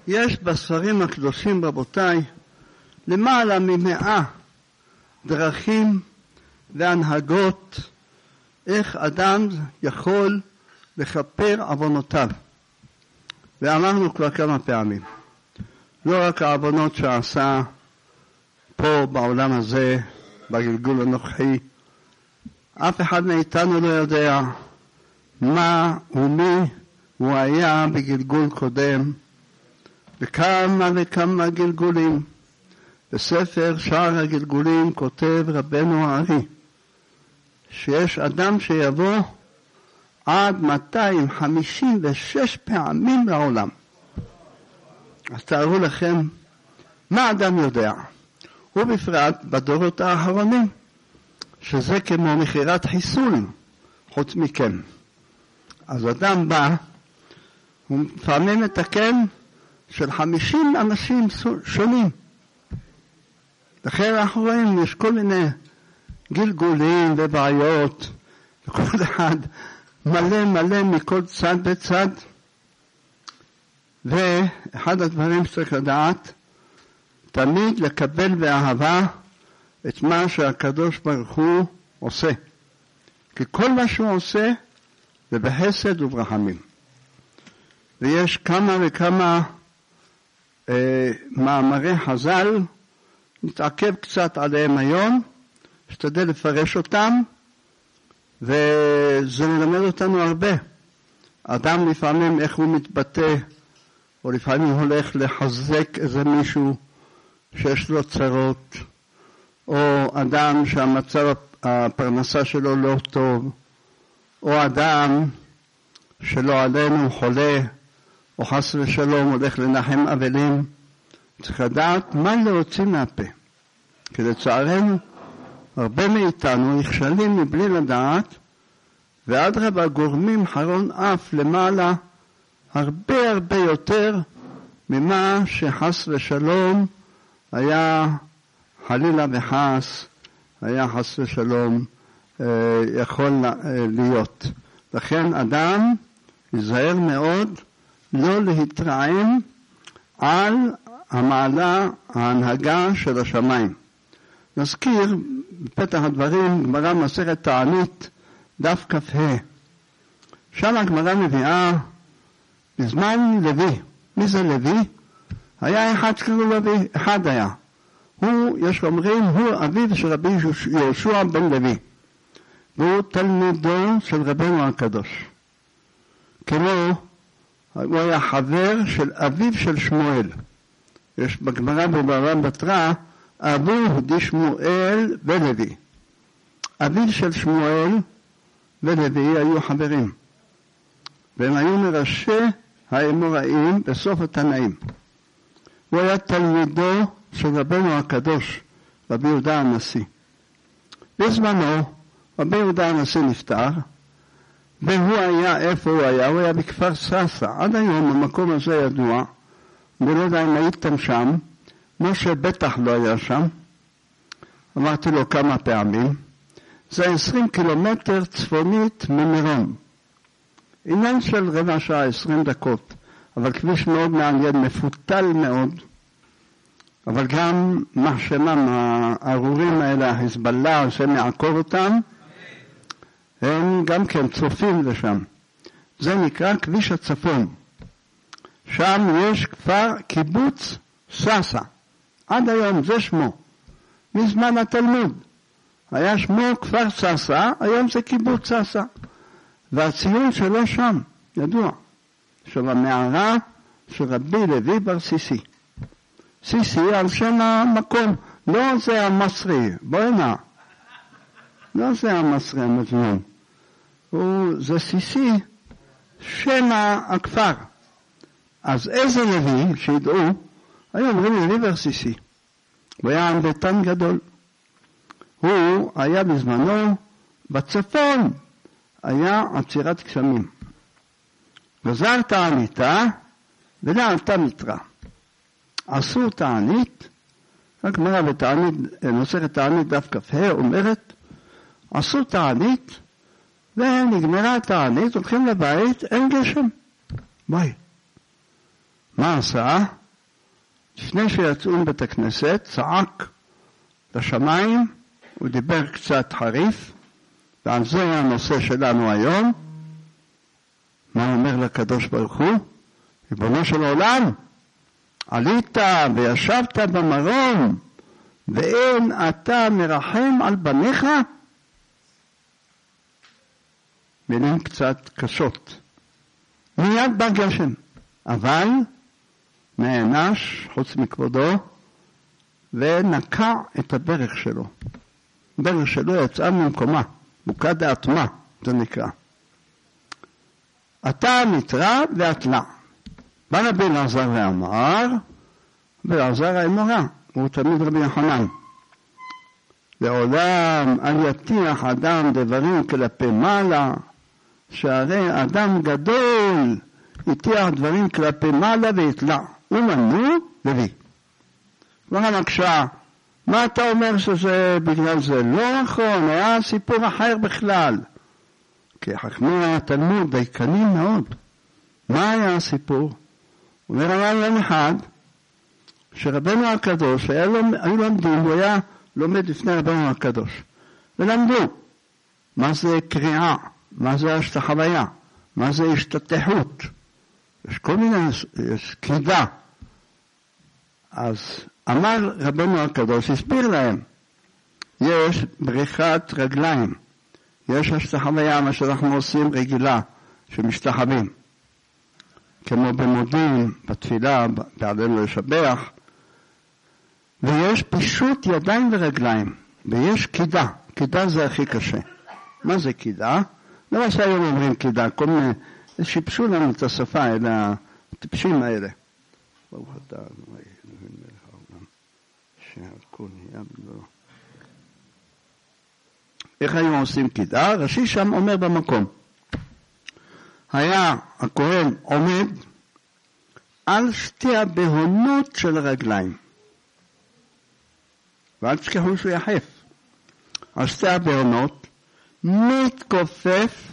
יש בספרים הקדושים, רבותיי, למעלה מ100 דרכים והנהגות איך אדם יכול לכפר עוונותיו. ואמרנו כבר כמה פעמים, לא רק העוונות שעשה פה בעולם הזה, בגלגול הנוכחי, אף אחד מאיתנו לא יודע מה ומי הוא היה בגלגול קודם, וכמה וכמה גלגולים. בספר שער הגלגולים כותב רבנו הארי, שיש אדם שיבוא עד 256 פעמים לעולם. אז תארו לכם מה אדם יודע, ובפרט בדורות האחרונים, שזה כמו מכירת חיסול, חוץ מכם. אז אדם בא, הוא לפעמים מתקן של 50 אנשים שונים. לכן אנחנו רואים, יש כל מיני גלגולים ובעיות, וכל אחד מלא מכל צד בצד. ואחד הדברים שצריך לדעת, תמיד לקבל באהבה את מה שהקדוש ברוך הוא עושה. כי כל מה שהוא עושה זה בחסד וברחמים. ויש כמה וכמה מאמרי חז"ל, נתעכב קצת עליהם היום, שתדע לפרש אותם, וזה מלמד אותנו הרבה. אדם לפעמים איך הוא מתבטא, או לפעמים הולך לחזק איזה מישהו שיש לו צרות, או אדם שהמצב הפרנסה שלו לא טוב, או אדם שלא עלינו חולה, או חס ושלום הולך לנחם אבלים. צריך לדעת מה להוציא מהפה. כי לצערנו הרבה מאיתנו נכשלים מבלי לדעת, ואדרבה גורמים חרון אף למעלה הרבה יותר ממה שחס ושלום היה חלילה וחס, היה חס ושלום יכול להיות. לכן אדם ייזהר מאוד לא להתרעם על המעלה ההנהגה של השמיים. נזכיר בפתח הדברים גמרא מסכת תענית דף כ"ה. שם הגמרא מביאה בזמן לוי. מי זה לוי? היה אחד שקראו לוי, אחד היה. יש אומרים, הוא אביו של רבי יהושע בן לוי. והוא תלמידו של רבנו הקדוש. כמו, הוא היה חבר של אביו של שמואל. יש בגמרא בבבא בתרא, אבו דשמואל ולוי. אביו של שמואל ולוי היו חברים. והם היו מראשי האמוראים בסוף התנאים. הוא היה תלמידו של רבנו הקדוש, רבי יהודה הנשיא. בזמנו, רבי יהודה הנשיא נפטר, והוא היה, איפה הוא היה? הוא היה בכפר סאסא. עד היום המקום הזה ידוע, ולא יודע אם הייתם שם, משה בטח לא היה שם. אמרתי לו כמה פעמים, זה 20 קילומטר צפונית ממירון. עניין של רבע שעה, 20 דקות, אבל כביש מאוד מעניין, מפותל מאוד, אבל גם מה שמם, הארורים האלה, החיזבאללה, שמעקור אותם, הם גם כן צופים לשם. זה נקרא כביש הצפון. שם יש כפר קיבוץ סאסא. עד היום זה שמו. מזמן התלמוד. היה שמו כפר סאסא, היום זה קיבוץ סאסא. והציון שלו שם, ידוע. של המערה של רבי לוי בר סיסי. סיסי על שם המקום. לא זה המסרי, בואי נע. לא זה המסרי המזמון. זה סיסי, שם הכפר. אז איזה לוי, שידעו, היו אומרים לוי בר סיסי. הוא היה עמדתן גדול. הוא היה בזמנו, בצפון, היה עצירת גשמים. גזר תעניתה, ונעלתה מתרה. עשו תענית, הגמרא בתענית, מסכת תענית דף כ"ה אומרת, עשו תענית, ונגמרה התענית, הולכים לבית, אין גשם. ביי. מה עשה? לפני שיצאו מבית הכנסת, צעק לשמיים, הוא דיבר קצת חריף, ועל זה הנושא שלנו היום. מה הוא אומר לקדוש ברוך הוא? ריבונו של עולם, עלית וישבת במרום, ואין אתה מרחם על בניך? מילים קצת קשות. מיד בא גשם, אבל נענש חוץ מכבודו, ונקע את הברך שלו. הברך שלו יצאה ממקומה, בוקה דאטמה, זה נקרא. אתה נתרע ואטלע. בא רבי אלעזר ואמר, ואלעזר האמורא, הוא תמיד רבי יוחנן, לעולם אל יטיח אדם דברים כלפי מעלה, שהרי אדם גדול יטיח דברים כלפי מעלה ויתלע. ומנו לוי. כבר המקשה, מה אתה אומר שזה בגלל זה? לא נכון, היה סיפור אחר בכלל. כי חכמי התלמוד דייקנים מאוד. מה היה הסיפור? הוא אומר עליו יום אחד, שרבנו הקדוש, היו לומדים, הוא היה לומד לפני רבנו הקדוש. ולמדו, מה זה קריאה, מה זה השתחוויה, מה זה השתתחות. יש כל מיני, יש קידה. אז אמר רבנו הקדוש, הסביר להם, יש בריחת רגליים, יש השתחוויה, מה שאנחנו עושים רגילה, שמשתחווים, כמו במודים, בתפילה, בעלינו לשבח, ויש פישוט ידיים ורגליים, ויש קידה, קידה זה הכי קשה. מה זה קידה? לא מה שהיום אומרים קידה, כל מיני, שיפשו לנו את השפה, אלה הטיפשים האלה. ברוך אתה, אלוהים מלך העולם, שהכל נהיה בלא. איך היו עושים קידה? רש"י שם אומר במקום. היה הכהן עומד על שתי הבהונות של הרגליים. ואל תשכחו שהוא יחף. על שתי הבהונות מתכופף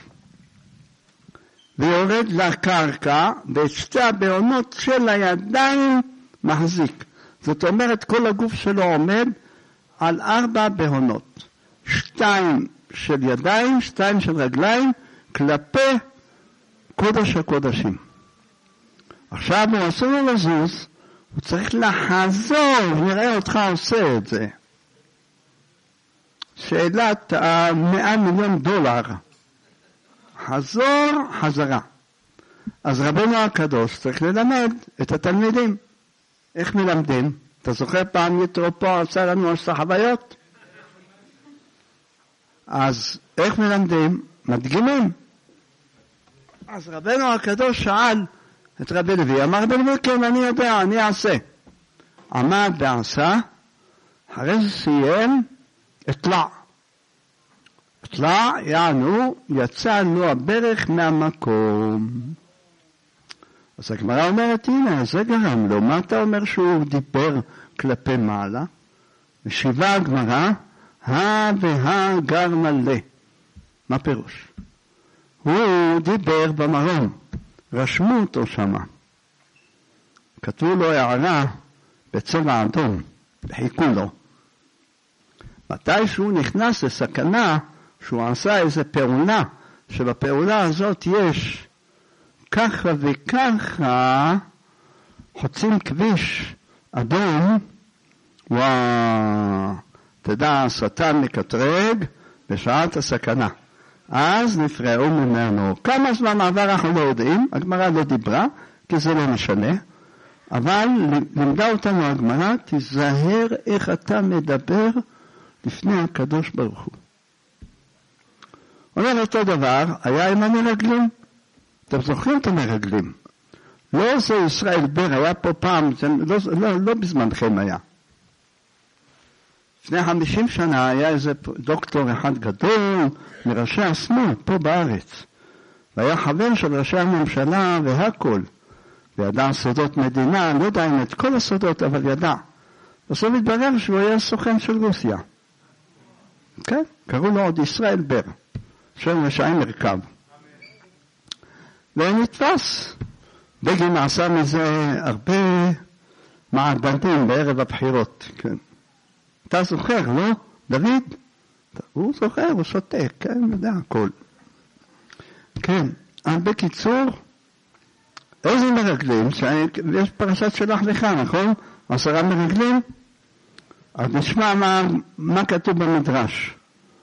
ויורד לקרקע, ואת שתי הבהונות של הידיים מחזיק. זאת אומרת, כל הגוף שלו עומד על 4 בהונות. 2 של ידיים, 2 של רגליים, כלפי קודש הקודשים. עכשיו הוא אסור לו לזוז, הוא צריך לחזור, נראה אותך עושה את זה. שאלת $100 מיליון. חזור, חזרה. אז רבנו הקדוש צריך ללמד את התלמידים. איך מלמדים? אתה זוכר פעם יתרו פה עשה לנו השתחוויות? אז איך מלמדים? מדגימים. אז רבנו הקדוש שאל את רבי לוי, אמר רבי לוי, כן, אני יודע, אני אעשה. עמד ועשה, אחרי זה סיים, אטלע. אטלע, יענו, יצא לו הברך מהמקום. אז הגמרא אומרת, הנה, זה גרם לו, מה אתה אומר שהוא דיבר כלפי מעלה? משיבה הגמרא, והגר מלא. מה פירוש? הוא דיבר במרום, רשמו אותו שמה. כתבו לו הערה בצבע אדום, וחיכו לו. מתי שהוא נכנס לסכנה, שהוא עשה איזו פעולה, שבפעולה הזאת יש ככה וככה, חוצים כביש אדום, תדע, השטן מקטרג בשעת הסכנה. אז נפרעו ממנו. כמה זמן עבר אנחנו לא יודעים, הגמרא לא דיברה, כי זה לא משנה, אבל לימדה אותנו הגמרא, תיזהר איך אתה מדבר לפני הקדוש ברוך הוא. אומר אותו דבר, היה עם המרגלים. אתם זוכרים את המרגלים? לא זה ישראל בר, היה פה פעם, לא בזמנכם היה. לפני 50 שנה היה איזה דוקטור אחד גדול מראשי השמאל פה בארץ. והיה חבר של ראשי הממשלה והכל. וידע סודות מדינה, לא יודע אם את כל הסודות, אבל ידע. בסוף התברר שהוא היה סוכן של רוסיה. כן? קראו לו עוד ישראל בר. שם רשעי מרכב. ונתפס. בגין עשה מזה הרבה מעדנים בערב הבחירות, כן. אתה זוכר, לא? דוד? הוא זוכר, הוא שותק, כן, יודע הכל. כן, אבל בקיצור, איזה מרגלים? יש פרשת שלח לך, נכון? 10 מרגלים? אז נשמע מה כתוב במדרש.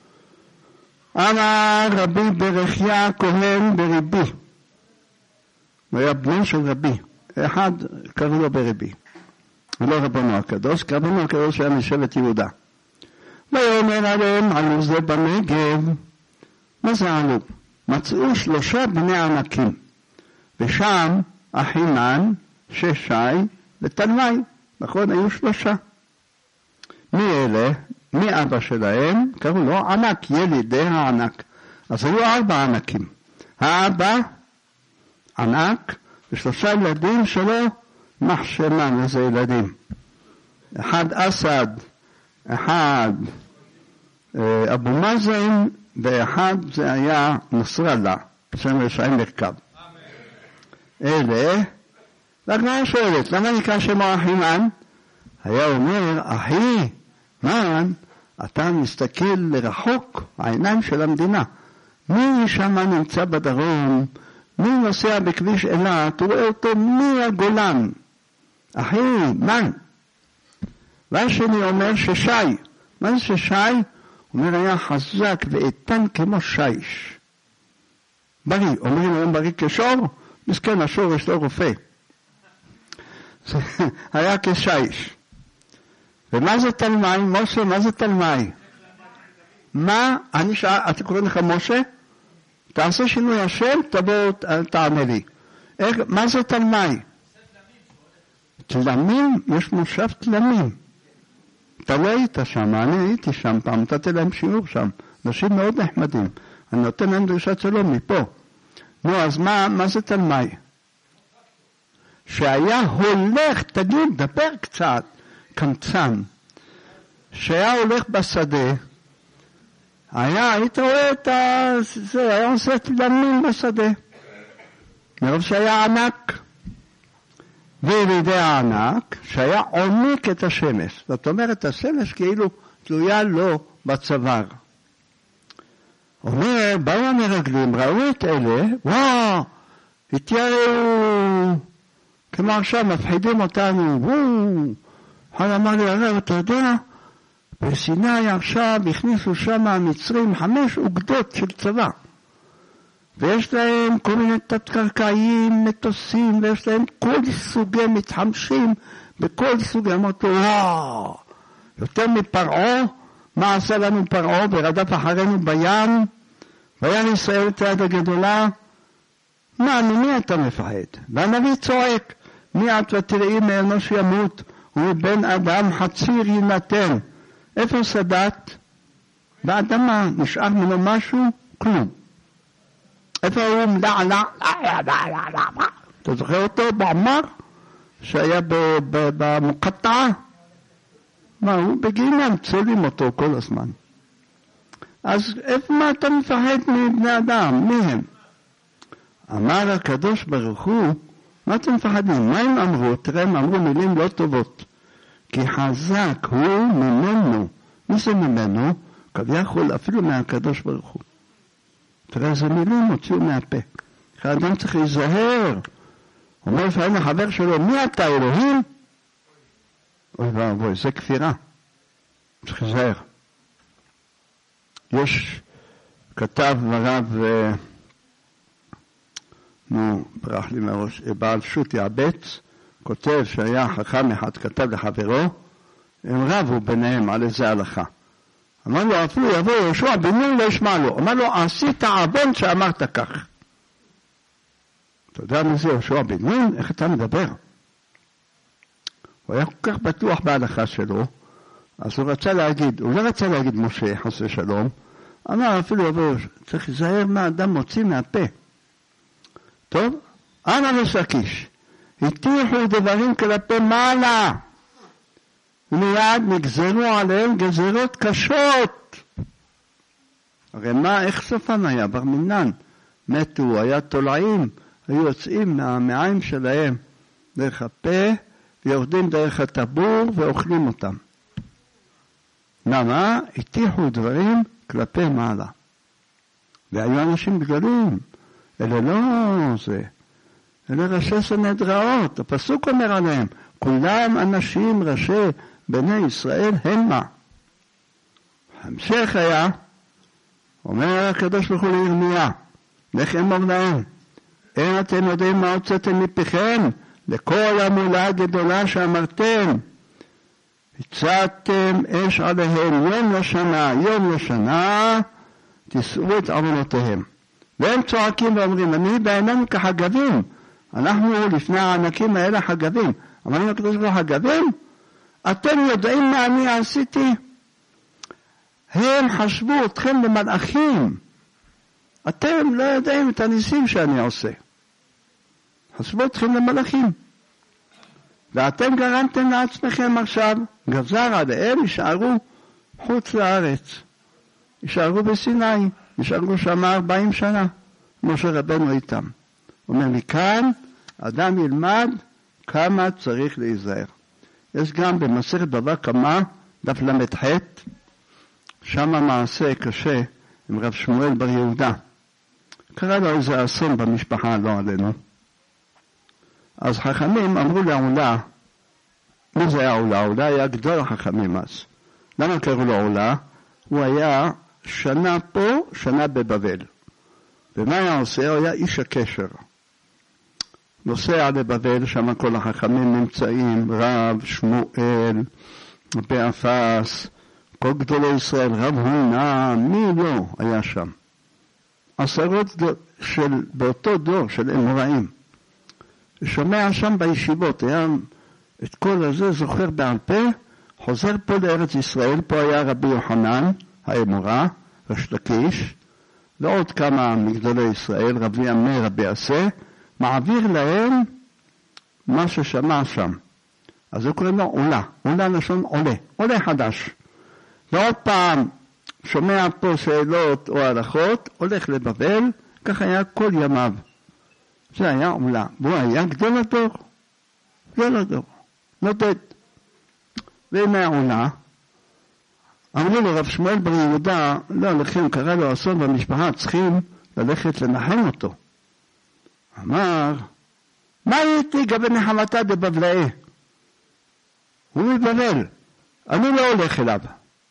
אמר רבי ברכיה כהן בריבי. הוא היה בנו של רבי. אחד קראו לו ברבי. ולא רבנו הקדוש, כי רבנו הקדוש היה משבט יהודה. ויאמר עליהם, עלו זה בנגב. מה זה עלו? מצאו 3 בני ענקים. ושם אחינן, ששי ותלמי. נכון, היו 3. מי אלה? מי אבא שלהם? קראו לו ענק, ילידי הענק. אז היו 4 ענקים. האבא, ענק, ו3 ילדים שלו, מחשמן, איזה ילדים. 1 אסד, 1 אבו מאזן, ו1 זה היה נסראללה, שם רשעים מרכב. אלה, והגמרא שואלת, למה נקרא שמו אחינן? היה אומר, אחי, מן, אתה מסתכל לרחוק, העיניים של המדינה. מי שם נמצא בדרום, מי נוסע בכביש אילת, הוא רואה אותו מהגולן. אחי, מן. והשני אומר ששי. מה זה ששי? הוא אומר, היה חזק ואיתן כמו שיש. בריא, אומרים היום בריא כשור, מסכן השור יש לו רופא. היה כשיש. ומה זה תלמי? משה, מה זה תלמי? מה? אני שאל, אתה קורא לך משה? תעשה שינוי השם, תבוא, תענה לי. מה זה תלמי? תלמים? יש מושב תלמים. אתה לא היית שם, אני הייתי שם פעם, נתתי להם שיעור שם. אנשים מאוד נחמדים. אני נותן להם דרישת שלום מפה. נו, אז מה זה תלמי? שהיה הולך, תגיד, דבר קצת, קמצן, שהיה הולך בשדה, היית רואה את זה, היה עושה תלמים בשדה. מרוב שהיה ענק, וילידי הענק, שהיה עומק את השמש. זאת אומרת, השמש כאילו תלויה לו בצוואר. אומר, באו המרגלים, ראו את אלה, וואו, התייראו, כמו עכשיו, מפחידים אותנו, וואו. אחד אמר לי, הרב, אתה יודע, בסיני עכשיו הכניסו שם המצרים 5 אוגדות של צבא. ויש להם כל מיני תת-קרקעיים, מטוסים, ויש להם כל סוגי מתחמשים, בכל סוגי, אמרתי, וואו, יותר מפרעה, מה עשה לנו פרעה, ורדף אחרינו בים, והיה ישראל את היד הגדולה, מה, ממי אתה מפחד? והנביא צועק, מי את ותראי מאנוש ימות, ובן אדם חציר יינתן. איפה סדת? באדמה, נשאר ממנו משהו? כלום. איפה הוא מדעלה? אתה זוכר אותו בעמר? שהיה במוקטעה? מה, הוא בגיהנום, צולים אותו כל הזמן. אז איפה מה אתה מפחד מבני אדם? מי הם? אמר הקדוש ברוך הוא, מה אתם מפחדים? מה הם אמרו? תראה, הם אמרו מילים לא טובות. כי חזק הוא ממנו. מי זה ממנו? כביכול אפילו מהקדוש ברוך הוא. תראה, איזה מילים הוציאו מהפה. האדם צריך להיזהר. אומר לפעמים לחבר שלו, מי אתה אלוהים? אוי ואבוי, זה כפירה. צריך להיזהר. יש כתב הרב, ברח לי מהראש, בעל שו"ת יעבץ, כותב שהיה חכם אחד, כתב לחברו, הם רבו ביניהם על איזה הלכה. אמר לו, אפילו יבוא יהושע בן נון לא ישמע לו. אמר לו, עשית עוון שאמרת כך. אתה יודע מי זה יהושע בן נון? איך אתה מדבר? הוא היה כל כך בטוח בהלכה שלו, אז הוא רצה להגיד, הוא לא רצה להגיד משה, חס ושלום, אמר אפילו יבוא, צריך להיזהר מה אדם מוציא מהפה. טוב, אנא ושקיש, הטיחו דברים כלפי מעלה, ומיד נגזרו עליהם גזרות קשות. הרי מה, איך סופן היה? בר מינן, מתו, היה תולעים, היו יוצאים מהמעיים שלהם דרך הפה, ויורדים דרך הטבור ואוכלים אותם. למה? הטיחו דברים כלפי מעלה. והיו אנשים גדולים. אלה לא זה. אלה ראשי סנהדראות. הפסוק אומר עליהם, כולם אנשים ראשי בני ישראל המה. המשך היה, אומר הקדוש ברוך הוא לירמיה, לך אמור להם, אין אתם יודעים מה הוצאתם מפיכם, לכל המולה הגדולה שאמרתם, הצעתם אש עליהם יום לשנה, תישאו את עוונותיהם. והם צועקים ואומרים, אני בעינינו כחגבים, אנחנו לפני הענקים האלה חגבים, אמרנו הקדוש ברוך הוא חגבים? אתם יודעים מה אני עשיתי? הם חשבו אתכם למלאכים, אתם לא יודעים את הניסים שאני עושה. חשבו אתכם למלאכים. ואתם גרמתם לעצמכם עכשיו, גזר עליהם, יישארו חוץ לארץ. יישארו בסיני, יישארו שם 40 שנה, משה רבנו איתם. אומר לי, כאן אדם ילמד כמה צריך להיזהר. יש גם במסכת בבא קמא, דף למ"ח, שם מעשה קשה עם רב שמואל בר יהודה. קרא לו איזה אסון במשפחה, לא עלינו. אז חכמים אמרו לעולה, מי זה היה עולה? עולה היה גדול החכמים אז. למה קראו לו עולה? הוא היה שנה פה, שנה בבבל. ומה היה עושה? הוא היה איש הקשר. נוסע לבבל, שם כל החכמים נמצאים, רב, שמואל, באפס, כל גדולי ישראל, רב הונא, מי לא היה שם? עשרות באותו דור של אמוראים. שומע שם בישיבות, היה את כל הזה זוכר בעל פה, חוזר פה לארץ ישראל, פה היה רבי יוחנן, האמורה, ריש לקיש, ועוד כמה מגדולי ישראל, רבי אמר, רבי עשה, מעביר להם מה ששמע שם. אז הוא קוראים לו עולה, עולה לשון עולה, עולה חדש. ועוד פעם שומע פה שאלות או הלכות, הולך לבבל, כך היה כל ימיו. זה היה עולה, והוא היה גדול הדור, גדול הדור, נודד. והנה העולה, אמרו לו רב שמואל בר יהודה, לא, לכם קרא לו אסון במשפחה, צריכים ללכת לנחם אותו. אמר, מה הייתי גבי נחמתה דבבלאה? הוא מבבל, אני לא הולך אליו.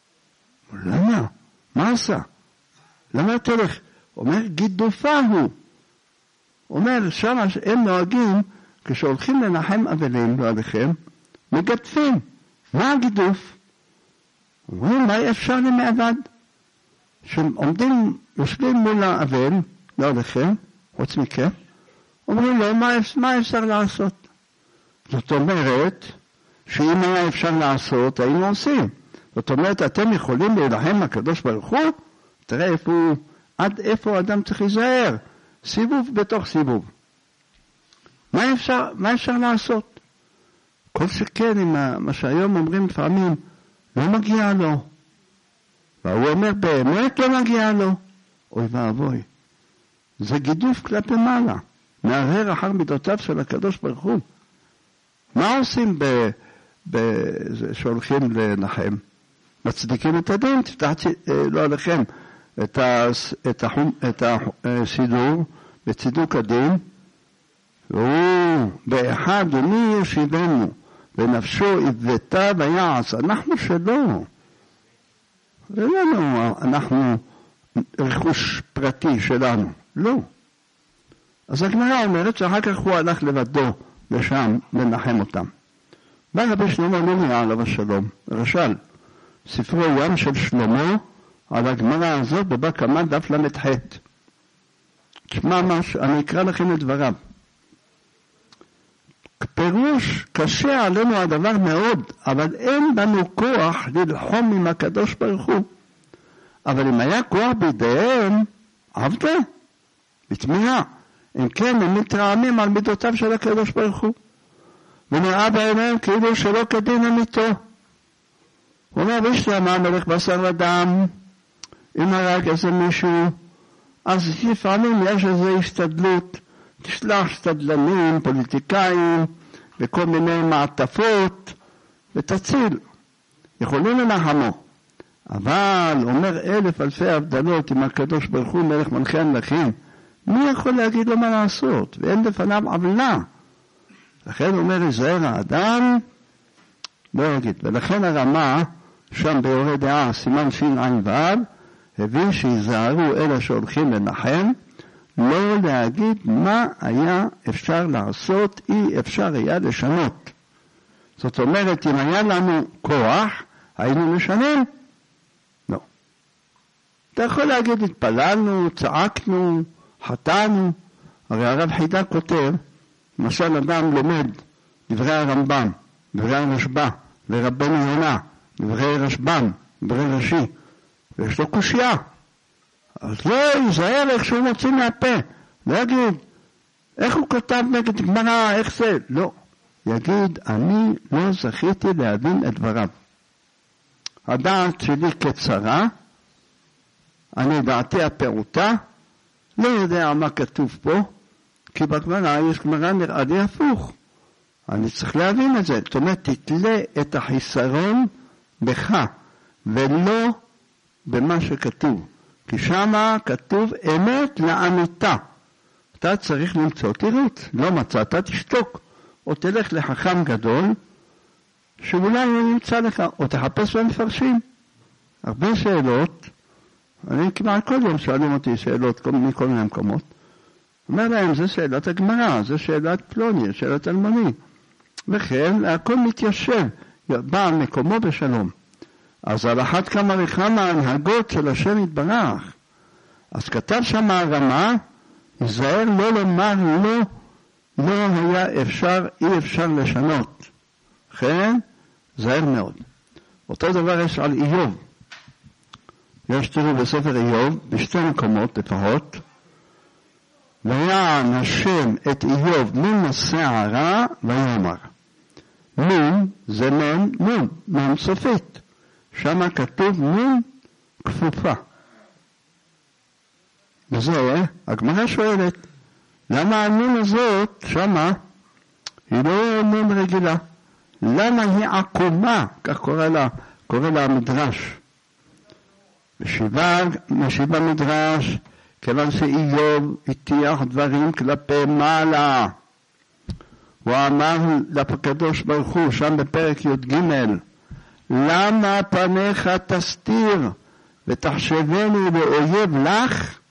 למה? מה עשה? למה תלך? אומר, גידופה הוא. אומר, שם הם נוהגים, כשהולכים לנחם אבלים, לא עליכם, מגדפים. מה הגידוף? אומרים, מה אפשר למעבד? שעומדים, יושבים מול האבל, לא עליכם, חוץ מכם, אומרים לו, מה אפשר לעשות? זאת אומרת, שאם היה אפשר לעשות, היינו עושים. זאת אומרת, אתם יכולים להילחם הקדוש ברוך הוא, תראה איפה הוא, עד איפה האדם צריך להיזהר, סיבוב בתוך סיבוב. מה אפשר לעשות? כל שכן, עם מה שהיום אומרים לפעמים, לא מגיע לו. והוא אומר, באמת לא מגיע לו. אוי ואבוי. זה גידוף כלפי מעלה. מערער אחר מידותיו של הקדוש ברוך הוא. מה עושים שהולכים לנחם? מצדיקים את הדין, תפתח לא עליכם את הסידור בצידוק הדין, והוא באחד ומי ישיבנו, ונפשו עבדתה ויעש, אנחנו שלא. אנחנו רכוש פרטי שלנו, לא. אז הגמרא אומרת שאחר כך הוא הלך לבדו לשם לנחם אותם. בא רבי שלמה מליה עליו השלום, רש"ל, ספרו ים של שלמה, על הגמרא הזאת בבא קמא דף למ"ח. תשמע אני אקרא לכם את דבריו. פירוש קשה עלינו הדבר מאוד, אבל אין בנו כוח ללחום עם הקדוש ברוך הוא. אבל אם היה כוח בידיהם, עבדה, בתמיהה. אם כן, הם מתרעמים על מידותיו של הקדוש ברוך הוא. ונראה בעיניהם כאילו שלא כדין אמיתו. הוא אומר, וישלמה מלך בשר ודם, אם הרג איזה מישהו, אז לפעמים יש איזו השתדלות תשלח שתדלנים, פוליטיקאים, וכל מיני מעטפות, ותציל. יכולים לנחמו. אבל אומר 1000 אלפי הבדלות, אם הקדוש ברוך הוא מלך מלכי המלכים, מי יכול להגיד לו מה לעשות? ואין לפניו עוולה. לכן אומר יזהר האדם, לא יגיד. ולכן הרמה, שם ביורה דעה, סימן שע"ו, הבין שיזהרו אלה שהולכים לנחם, לא להגיד מה היה אפשר לעשות, אי אפשר היה לשנות. זאת אומרת, אם היה לנו כוח, היינו משנים? לא. אתה יכול להגיד, התפללנו, צעקנו, חטאנו. הרי הרב חידה כותב, למשל אדם לומד דברי הרמב"ם, דברי הרשב"א, ורבנו יונה, דברי רשב"ם, דברי רש"י, ויש לו קושיה. אז לא ייזהר איך שהוא מוציא מהפה. לא יגיד, איך הוא כותב נגד גמרא, איך זה? לא. יגיד, אני לא זכיתי להבין את דבריו. הדעת שלי קצרה, אני דעתי הפעוטה, לא יודע מה כתוב פה, כי בגמרא יש גמרא נראה לי הפוך. אני צריך להבין את זה. זאת אומרת, תתלה את החיסרון בך, ולא במה שכתוב. כי שמה כתוב אמת לאמיתה. אתה צריך למצוא תירוץ. לא מצאת, תשתוק. או תלך לחכם גדול, שאולי הוא נמצא לך, או תחפש במפרשים. הרבה שאלות, אני כמעט כל יום שואלים אותי שאלות מכל מיני מקומות. אומר להם, זה שאלת הגמרא, זה שאלת פלוני, שאלת אלמוני. וכן, הכל מתיישב, בא מקומו בשלום. אז על אחת כמה וכמה ההנהגות של השם יתברך. אז כתב שם הרמה, יזהר לא לומר לא היה אפשר, אי אפשר לשנות. כן, זהר מאוד. אותו דבר יש על איוב. יש תראו בספר איוב, בשתי מקומות לפחות, ויען השם את איוב מן השערה ויאמר. נון זה נון סופית. שמה כתוב נון כפופה. וזה, הגמרא שואלת, למה הנון הזאת שמה היא לא נון רגילה? למה היא עקומה? כך קורא לה המדרש. משיב המדרש, כיוון שאיוב הטיח דברים כלפי מעלה. הוא אמר לקדוש ברוך הוא, שם בפרק י"ג, למה פניך תסתיר ותחשבני לאויב לך?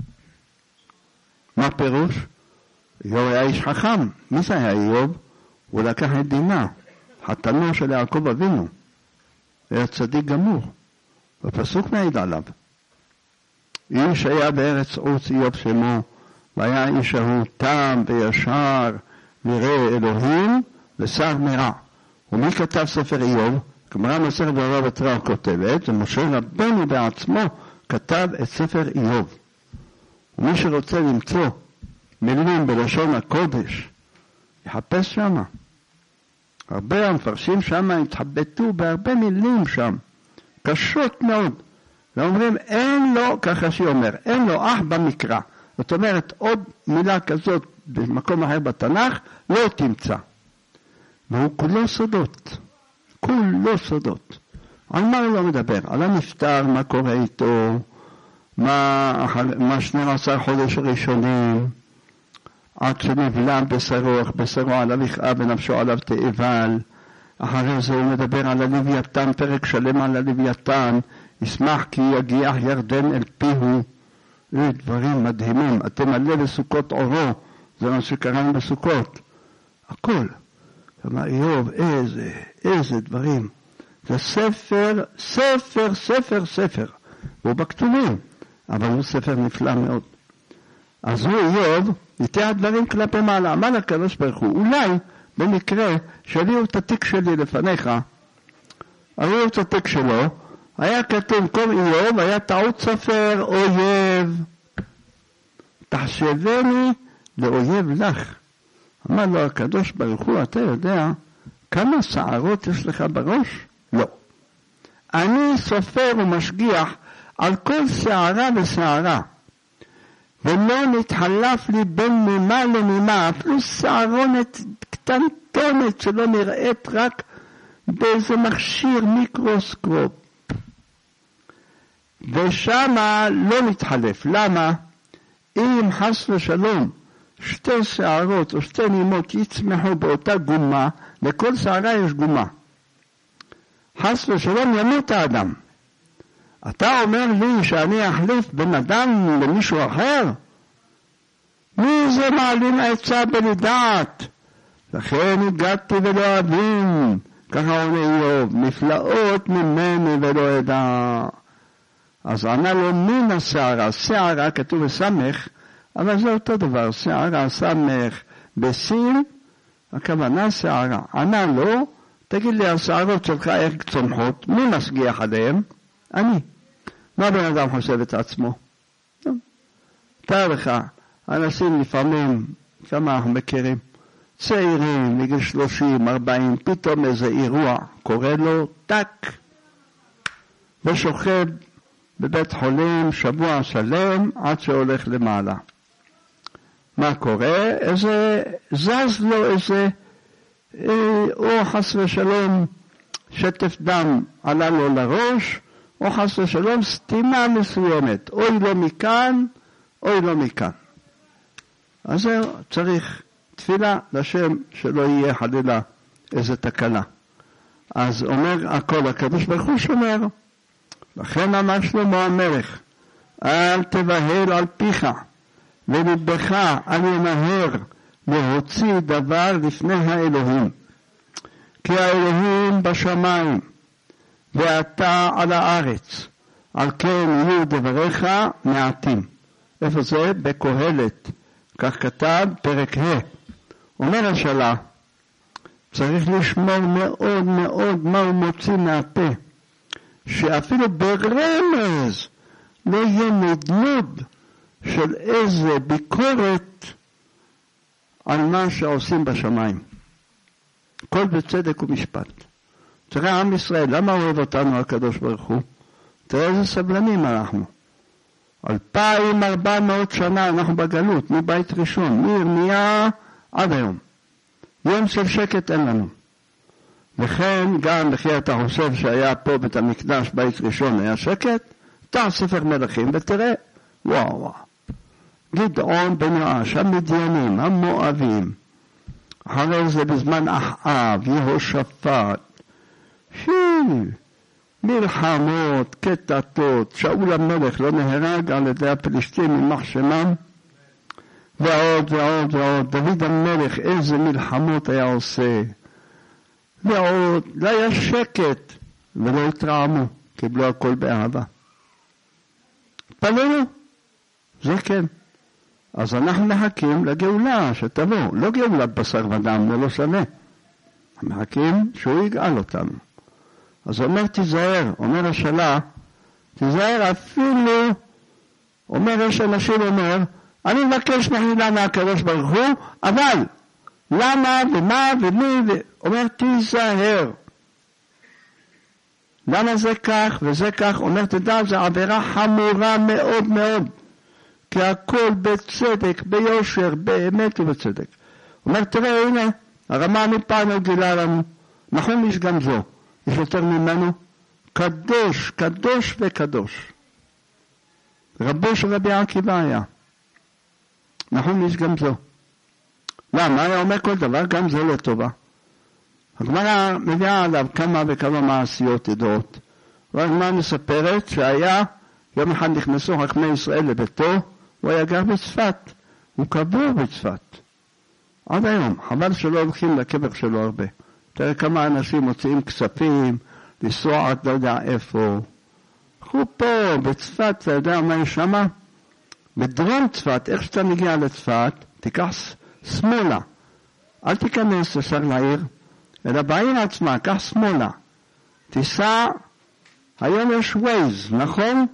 מה פירוש? איוב היה איש חכם. מי זה היה איוב? הוא לקח את דינה, חתנו של יעקב אבינו. היה צדיק גמור. הפסוק מעיד עליו. איש היה בארץ עוץ איוב שמו, והיה איש ההוא תם וישר, וירא אלוהים ושר מרע. ומי כתב ספר איוב? גמרא מסכת בבא בתרא כותבת, ומשה רבנו בעצמו כתב את ספר איוב. ומי שרוצה למצוא מילים בלשון הקודש, יחפש שמה. הרבה המפרשים שמה התחבטו בהרבה מילים שם, קשות מאוד. ואומרים, אין לו, ככה שאומר, אין לו אח במקרא. זאת אומרת, עוד מילה כזאת במקום אחר בתנ"ך, לא תמצא. והוא כולו סודות. כולו סודות. על מה הוא לא מדבר? על הנפטר, מה קורה איתו, מה 12 חודש הראשונים, עד שנבלע בשרו עליו יכאב ונפשו עליו תאבל. אחרי זה הוא מדבר על הלוויתן, פרק שלם על הלוויתן, ישמח כי יגיח ירדן אל פיהו. דברים מדהימים. אתם מלא בסוכות אורו, זה מה שקראנו בסוכות. הכל. כלומר, איוב, איזה דברים. זה ספר. הוא בכתובים, אבל הוא ספר נפלא מאוד. אז הוא איוב, יתהיה דברים כלפי מעלה. אמר לקדוש ברוך הוא, אולי במקרה שהביאו את התיק שלי לפניך, הביאו את התיק שלו, היה כתוב כל איוב, היה טעות סופר אויב. תחשבני לאויב לך. אמר לו הקדוש ברוך הוא, אתה יודע כמה שערות יש לך בראש? לא. אני סופר ומשגיח על כל שערה ושערה. ולא נתחלף לי בין מימה למימה, אפילו שערונת קטנטונת שלא נראית רק באיזה מכשיר מיקרוסקופ. ושמה לא נתחלף. למה? אם חס ושלום שתי שערות או שתי נימות יצמחו באותה גומה, לכל שערה יש גומה. חס ושלום ימות האדם. אתה אומר לי שאני אחליף בין אדם למישהו אחר? מי זה מעלים עצה בלדעת? לכן הגעתי ולא אבין, ככה עונה איוב, נפלאות ממני ולא ידע. אז ענה לו מן השערה, שערה כתוב בסמך, אבל זה אותו דבר, שערה סמך בסין, הכוונה שערה. ענה לו, תגיד לי, השערות שלך איך צומחות, מי משגיח עליהם? אני. מה בן אדם חושב את עצמו? תאר לך, אנשים לפעמים, כמה אנחנו מכירים, צעירים, מגיל 30, 40, פתאום איזה אירוע, קורא לו טק, ושוכב בבית חולים שבוע שלם עד שהולך למעלה. מה קורה? איזה זז לו איזה, או חס ושלום שטף דם עלה לו לראש, או חס ושלום סתימה מסוימת, אוי לא מכאן, אוי לא מכאן. אז זה צריך תפילה לשם שלא יהיה חלילה איזה תקלה. אז אומר הכל, הקדוש ברוך הוא שומר. לכן אמר שלמה המלך, אל תבהל על פיך, ולבך אל ימהר להוציא דבר לפני האלוהים. כי האלוהים בשמיים, ואתה על הארץ, על כן יהיו דבריך מעטים. איפה זה? בקהלת. כך כתב פרק ה'. אומר השאלה, צריך לשמור מאוד מאוד מה הוא מוציא מהפה, שאפילו ברמז לא יהיה נדנוד של איזה ביקורת על מה שעושים בשמיים. כל בצדק ומשפט. תראה עם ישראל, למה אוהב אותנו הקדוש ברוך הוא? תראה איזה סבלנים אנחנו. 2400 שנה אנחנו בגלות, מבית ראשון, מירמיה עד היום. יום של שקט אין לנו. וכן גם לכי אתה חושב שהיה פה בית המקדש בית ראשון היה שקט, תא ספר מלכים ותראה, וואו וואו. גדעון בן יואש, המדיינים, המואבים, אחרי זה בזמן אחאב, יהושפט, מלחמות, קטטות, שאול המלך לא נהרג על ידי הפלישתים ממח שמם, ועוד ועוד ועוד, דוד המלך איזה מלחמות היה עושה, ועוד, לא היה שקט, ולא התרעמו, קיבלו הכל באהבה. פלנו, זה כן. אז אנחנו מחכים לגאולה שתבוא, לא גאולה בשר ודם, זה לא שווה. מחכים שהוא יגאל אותנו. אז אומר תיזהר, אומר השאלה, תיזהר אפילו, אומר יש אנשים אומר, אני מבקש מחילה מהקדוש ברוך הוא, אבל למה ומה ומי, אומר תיזהר. למה זה כך וזה כך? אומר תדע, זה עבירה חמורה מאוד מאוד. כי הכל בצדק, ביושר, באמת ובצדק. אומר תראה הנה, הרמה מפעם גילה לנו, נכון יש גם זו. יש יותר ממנו, קדוש, קדוש וקדוש. רבו של רבי עקיבא היה. נכון, יש גם זו. למה? היה אומר כל דבר, גם זה לא טובה. הגמרא מביאה עליו כמה וכמה מעשיות ידועות. והגמרא מספרת שהיה, יום אחד נכנסו חכמי ישראל לביתו, הוא היה גר בצפת. הוא קבור בצפת. עד היום, חבל שלא הולכים לקבר שלו הרבה. תראה כמה אנשים מוציאים כספים, לנסוע עד לא יודע איפה. הוא פה, בצפת, אתה יודע מה יש שמה? בדרום צפת, איך שאתה מגיע לצפת, תיקח שמאלה. אל תיכנס ישר לעיר, אלא בעיר עצמה, קח שמאלה. תיסע, היום יש ווייז, נכון?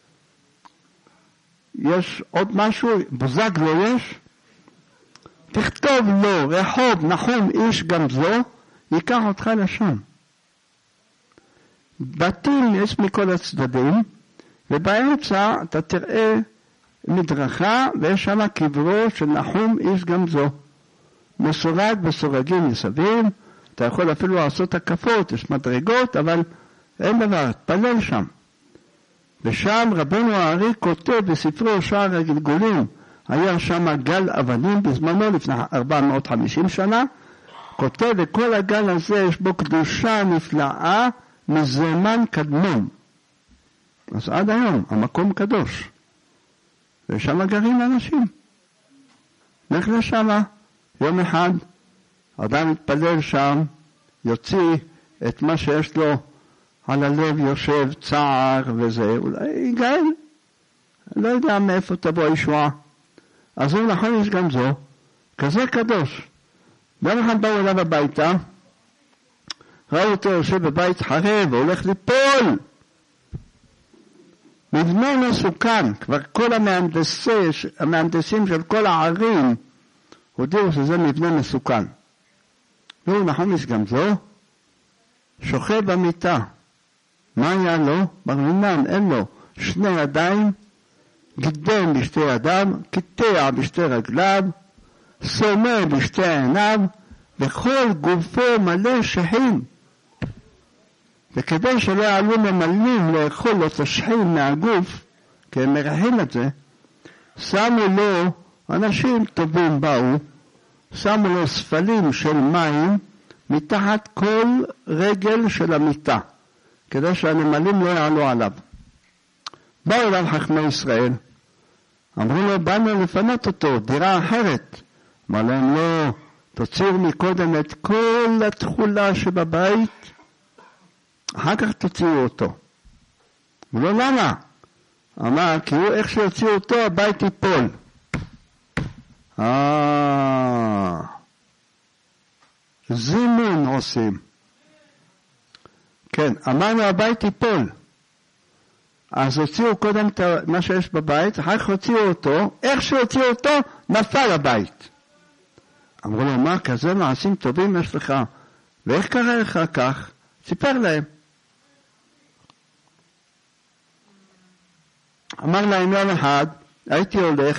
יש עוד משהו, בוזגלו יש? תכתוב לו, רחוב, נכון, איש גם זו, ייקח אותך לשם. בתים יש מכל הצדדים, ובאמצע אתה תראה מדרכה, ויש שם קברו של נחום איש גמזו. מסורג בסורגים מסביב, אתה יכול אפילו לעשות הקפות, יש מדרגות, אבל אין דבר, תפלל שם. ושם רבנו הארי כותב בספרו שער הגלגולים, היה שם גל אבנים בזמנו לפני 450 שנה, כותב וכל הגל הזה יש בו קדושה נפלאה מזמן קדמון. אז עד היום המקום קדוש. ושם גרים אנשים. נלך לשם, יום אחד, אדם מתפלל שם, יוציא את מה שיש לו על הלב יושב צער וזה, אולי ייגאל. לא יודע מאיפה תבוא הישועה. אז הוא נכון יש גם זו, כזה קדוש. יום אחד באו אליו הביתה, ראו אותו יושב בבית חרב והולך ליפול. מבנה מסוכן, כבר כל המהנדסים של כל הערים הודיעו שזה מבנה מסוכן. והוא נכון יש גם זו, שוכב במיטה. מה היה לו? ברמינם אין לו שני ידיים, גידם בשתי ידיו, קיטע בשתי רגליו, סומר בשתי עיניו, וכל גופו מלא שחים. וכדי שלא יעלו ממלאים לאכול לו את השחים מהגוף, כי הם מרחים את זה, שמו לו, אנשים טובים באו, שמו לו ספלים של מים מתחת כל רגל של המיטה, כדי שהנמלים לא יעלו עליו. באו אליו חכמי ישראל, אמרו לו, באנו לפנות אותו, דירה אחרת. אמר להם, לא, תוציאו מקודם את כל התכולה שבבית, אחר כך תוציאו אותו. ולא למה? אמר, כי הוא איך שיוציאו אותו, הבית ייפול. זימון עושים. כן, אמרנו הבית ייפול. אז הוציאו קודם מה שיש בבית, אחר כך הוציאו אותו, איך שהוציאו אותו, נפל הבית. אמרו לו, מה, כזה מעשים טובים יש לך? ואיך קרה לך כך? סיפר להם. אמר להם יום אחד, הייתי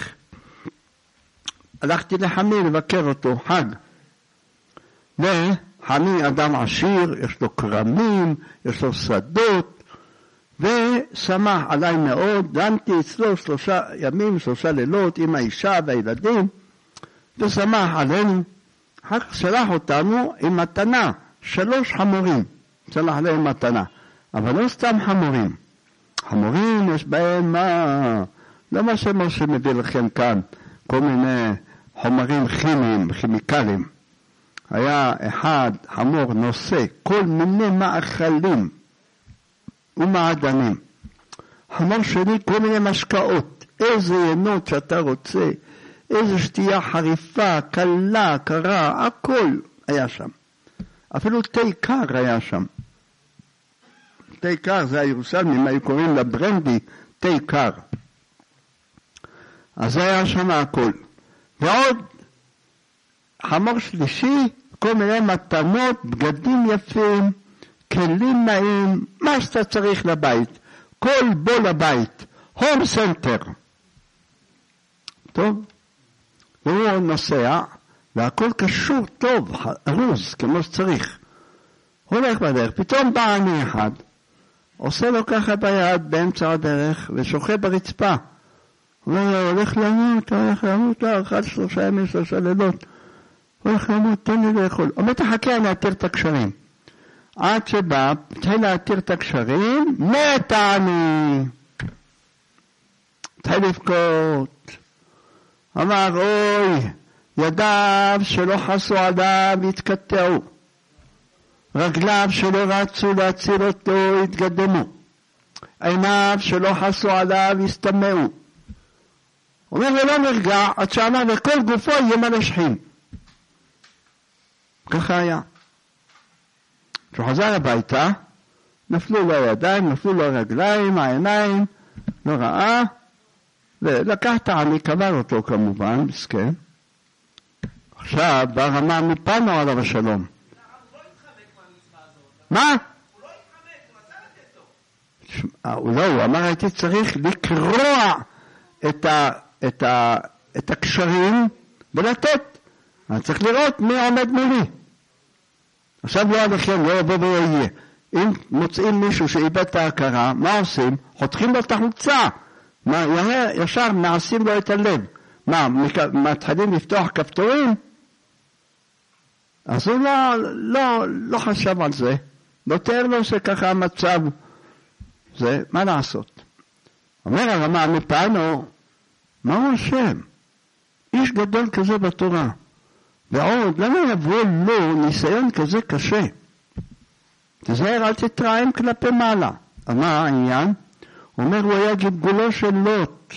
הלכתי לחמי לבקר אותו, חג. וחמי אדם עשיר, יש לו קרמים, יש לו שדות, ושמח עליי מאוד, דנתי אצלו 3 ימים, 3 לילות עם האישה והילדים, ושמח עלינו. אחר כך שלח אותנו עם מתנה, 3 חמורים, שלח להם מתנה, אבל לא סתם חמורים. חמורים יש בהם לא מה שמשה מביא לכם כאן, כל מיני חומרים כימיים, כימיקלים. היה אחד חמור נושא כל מיני מאכלים ומעדנים. חמור שני כל מיני משקאות, איזה ינות שאתה רוצה, איזה שתייה חריפה, קלה, קרה, הכל היה שם. אפילו תה קר היה שם. תה קר זה הירושלמים, היו קוראים לברנדי תה קר. אז זה היה שם הכל. ועוד חמור שלישי, כל מיני מתנות, בגדים יפים, כלים נעים, מה שאתה צריך לבית, כל בו לבית, הום סנטר. טוב, והוא נוסע, והכל קשור טוב, ארוז, כמו שצריך. הולך בדרך, פתאום בא אני אחד, עושה לו ככה ביד באמצע הדרך, ושוכב ברצפה. הוא אומר, הולך למות, לא, 1, 3 ימים, 3 לילות. הולך למות, תן לי לאכול. אומר, תחכה, אני אתיר את הקשרים. עד שבא, תן להתיר את הקשרים, מתה אני. תן לבכות. אמר, אוי, ידיו שלא חסו עליו התקטעו. רגליו שלא רצו להציל אותו התגדמו. עיניו שלא חסו עליו הסתמאו. אומר, ולא נרגע, עד שאמר, וכל גופו יהיה מלא שחים. ככה היה. כשהוא חזר הביתה, נפלו לו הידיים, נפלו לו הרגליים, העיניים, לא ראה, ולקח את העמי, קבר אותו כמובן, מסכן. עכשיו, ברמה מפנו עליו השלום. מה? הוא לא התחמק, הוא רצה לתת לו. הוא אמר, הייתי צריך לקרוע את הקשרים ולתת. אני צריך לראות מי עומד מולי. עכשיו לא עליכם, לא יבוא ולא יהיה. אם מוצאים מישהו שאיבד את ההכרה, מה עושים? חותכים לו את החולצה. ישר מעשים לו את הלב. מתחילים לפתוח כפתורים? אז הוא לא חשב על זה. לא תאר לו שככה המצב זה, מה לעשות? אומר הרמה מפנו, מה הוא השם? איש גדול כזה בתורה. ועוד, למה יבוא לו ניסיון כזה קשה? תזהר, אל תתרעם כלפי מעלה. מה העניין? הוא אומר, הוא היה גלגולו של לוט.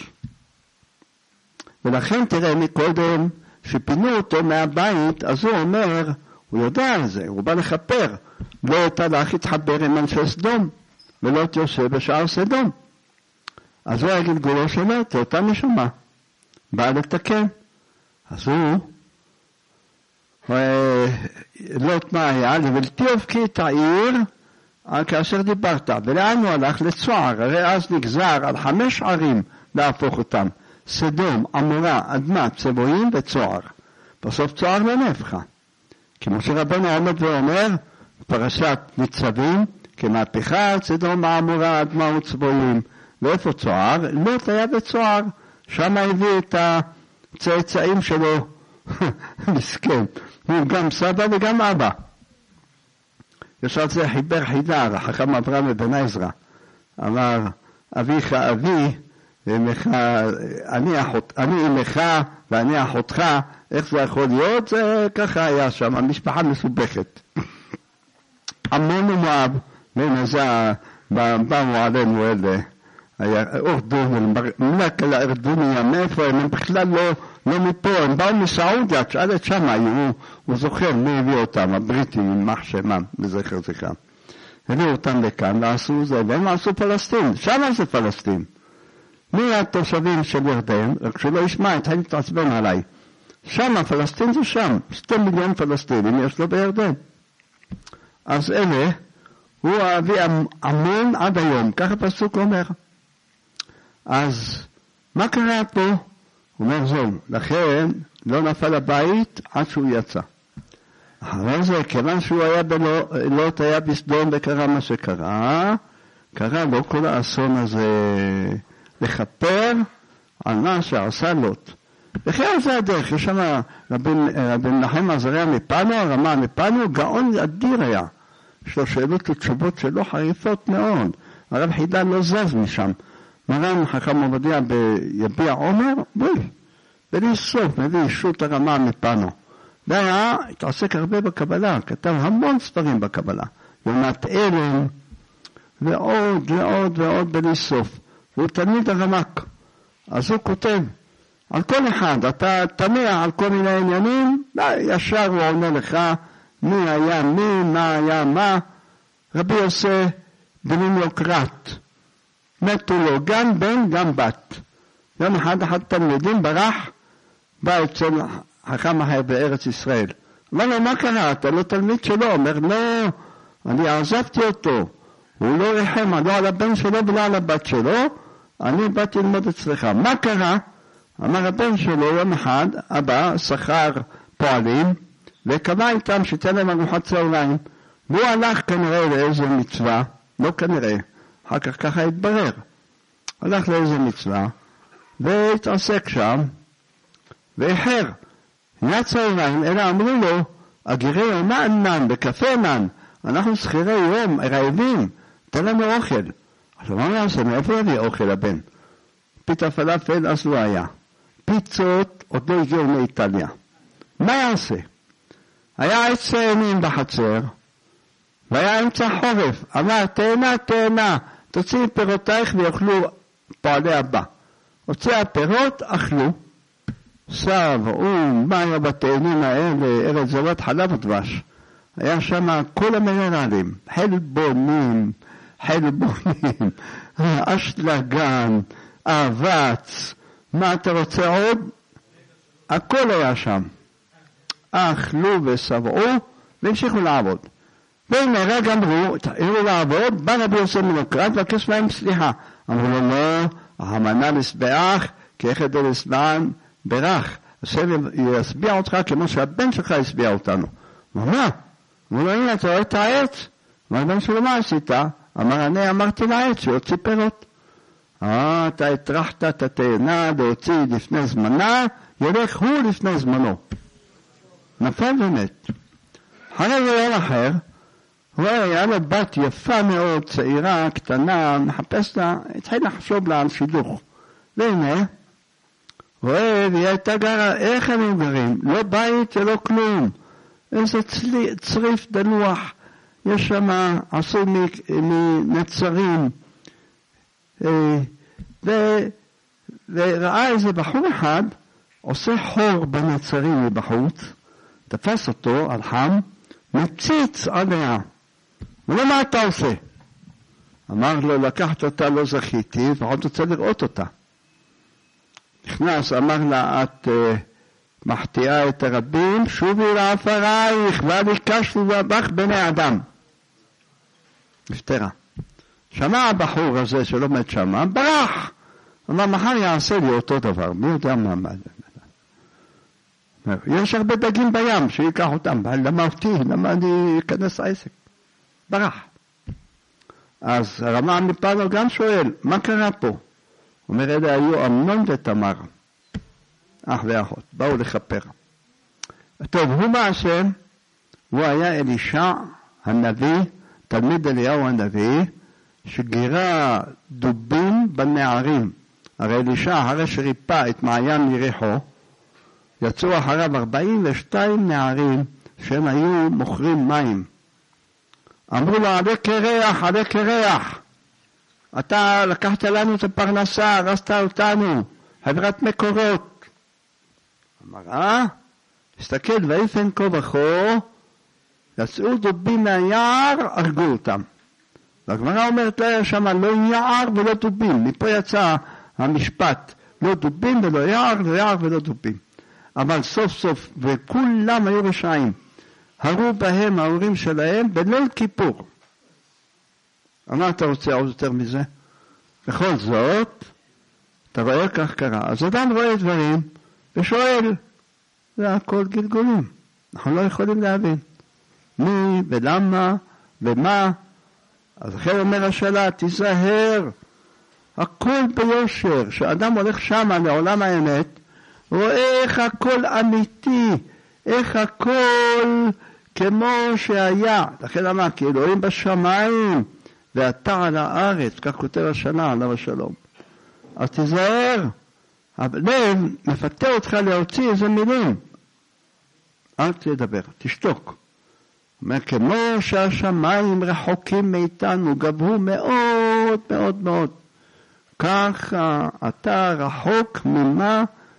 ולכן תראה מקודם, שפינו אותו מהבית, אז הוא אומר, הוא יודע על זה, הוא בא לחפר. לוט הלך להתחבר עם אנשי סדום, ולוט יושב בשער סדום. אז הוא היה גלגולו של לוט, אותה נשמה. בא לתקן. אז הוא, לוט מה היה? לבלתי אופקי את העיר, כאשר דיברת. ולאן הוא הלך? לצוער. הרי אז נגזר על 5 ערים להפוך אותם. סדום, עמורה, אדמה, צבועים וצוער. בסוף צוער לא נהפכה. כמו שרבנו עומד ואומר, פרשת ניצבים, כמהפכה, סדום, עמורה, אדמה וצבועים. ואיפה צוער? לוט היה בצוער. שם הביא את הצאצאים שלו. מסכן. הוא גם סבא וגם אבא. ישר זה חיבר חידה, חכם אברהם בן עזרא. אמר, אביך אבי, אני אמך ואני אחותך, איך זה יכול להיות? זה ככה היה שם, המשפחה מסובכת. עמון ומואב, ונזה, באו עלינו אלה, אורדון, מלכה לארדוניה, מאיפה הם בכלל לא מפה, הם באו מסעודיה, תשאלת שם, הוא זוכר מי הביא אותם, הבריטים, יימח שמם, בזכר זכרם. הביאו אותם לכאן, ועשו זה, והם עשו פלסטין, שם זה פלסטין. מי התושבים של ירדן, רק שלא ישמע, התחיל להתעצבן עליי. שם, פלסטין זה שם, 2 מיליון פלסטינים יש לו בירדן. אז אלה, הוא הביא המון עד היום, ככה פסוק אומר. אז מה קרה פה? הוא אומר זהו, לכן לא נפל הבית עד שהוא יצא. אחרי זה, כיוון שהוא היה לוט היה בסדום וקרה מה שקרה, קרה לו כל האסון הזה לכפר על מה שעשה לוט. וכן זה הדרך, יש שם רבי מנחם עזריה מפנו, הרמה מפנו, גאון אדיר היה. יש לו שאלות ותשובות שלו חריפות מאוד. הרב חידה לא זז משם. מרן חכם עובדיה ביביע עומר, בלי סוף, מביא אישות הרמה מפנו. והיה, התעסק הרבה בקבלה, כתב המון ספרים בקבלה. יונת אלם, ועוד ועוד ועוד בלי סוף. והוא תלמיד הרמק. אז הוא כותב, על כל אחד, אתה תמיע על כל מיני עניינים, ישר הוא עונה לך, מי היה מי, מה היה מה. רבי יוסף בנים לו קרת. מתו לו גם בן גם בת. יום אחד תלמידים ברח, בא אצל חכם אחר בארץ ישראל. אמר לו, מה קרה? אתה לא תלמיד שלו. אומר, לא, אני עזבתי אותו. הוא לא רחם, לא על הבן שלו ולא על הבת שלו. אני באתי ללמוד אצלך. מה קרה? אמר הבן שלו, יום אחד, אבא שכר פועלים, וקבע איתם שתן להם ארוחת צהריים. והוא הלך כנראה לאיזו מצווה, לא כנראה, אחר כך ככה התברר. הלך לאיזו מצווה, והתעסק שם, ואיחר. היה צהריים, אלא אמרו לו, הגירי יומה אנן, בקפה אנן, אנחנו שכירי יום, רעבים, תן לנו אוכל. אז מה נעשה, מאיפה יביא אוכל הבן? פיתה פלאפל אז לא היה. פיצות עוד לא הגיעו מאיטליה. מה יעשה? היה עץ ציינים בחצר, והיה אמצע חורף. אמר, תהנה, תוציאי פירותייך ויאכלו פועלי הבא. הוציאה הפירות, אכלו. מה היה בתאנים האלה, ארץ זבת חלב ודבש. היה שם כל המינרלים, חלבונים, אשלגן, אבץ, מה אתה רוצה עוד? הכל היה שם. אכלו וסבעו והמשיכו לעבוד. והנה רגע אמרו, תראו לעבוד, בא רבי יוסף מנוקרת והקש להם סליחה. אמרו לו, לא, המנה לסבח, כי איך ידע לסבען ברך, השם יסביע אותך כמו שהבן שלך יסביע אותנו. מה? הוא לא הנה, אתה רואה את העץ? והבן שלו מה עשית? אמר, אני אמרתי לעץ שיוציא פירות. אתה הטרחת את התאנה להוציא לפני זמנה, ילך הוא לפני זמנו. נפל ומת. אחרי ביום אחר, הוא היה לו בת יפה מאוד, צעירה, קטנה, מחפש לה, התחיל לחשוב לה על שידוך. והנה, רואה, והיא הייתה גרה, איך הם גרים? לא בית ולא כלום. איזה צריף דלוח, יש שם, עשוי מנצרים, וראה איזה בחור אחד, עושה חור בנצרים מבחוץ, תפס אותו על חם, מציץ עליה. ולא מה אתה עושה? אמר לו, לקחת אותה לא זכיתי, ועוד רוצה לראות אותה. נכנס, אמר לה, את מחטיאה את הרבים, שובי לעפרייך, ואני קשתי בך בני אדם. נפטרה. שמע הבחור הזה שלא מת שמה, ברח. אמר, מחר יעשה לי אותו דבר, מי יודע מה. יש הרבה דגים בים, שיקח אותם, למה אותי, למה אני אכנס לעסק? ברח. אז הרמ"א מפנו גם שואל, מה קרה פה? הוא אומר, אלה היו אמנון ותמר, אח ואחות, באו לכפר. טוב, הוא בעצם, הוא היה אלישע הנביא, תלמיד אליהו הנביא, שגירה דובים בנערים. הרי אלישע, הרי שריפא את מעיין יריחו, יצאו אחריו 42 נערים שהם היו מוכרים מים. אמרו לו, עלה קרח, עלה קרח. אתה לקחת לנו את הפרנסה, הרסת אותנו, חברת מקורות. אמר, הסתכל, ויפן כה וכה, יצאו דובים מהיער, הרגו אותם. והגמרא אומרת, לא היה שם לא יער ולא דובים. מפה יצא המשפט, לא דובים ולא יער, לא יער ולא דובים. אבל סוף סוף, וכולם היו רשעים, הרו בהם ההורים שלהם בליל כיפור. מה אתה רוצה עוד יותר מזה? בכל זאת, אתה רואה כך קרה. אז אדם רואה דברים ושואל, זה הכל גלגולים. אנחנו לא יכולים להבין. מי ולמה ומה. אז אחרי אומר השאלה, תיזהר. הכל ביושר. כשאדם הולך שמה לעולם האמת, רואה איך הכל אמיתי, איך הכל כמו שהיה. לכן אמר, כי אלוהים בשמיים, ואתה על הארץ, כך כותב השנה, עליו השלום. אז תיזהר, הלב מפתה אותך להוציא איזה מילים. אל תדבר, תשתוק. אומר, כמו שהשמיים רחוקים מאיתנו, גבהו מאוד מאוד מאוד. ככה אתה רחוק ממה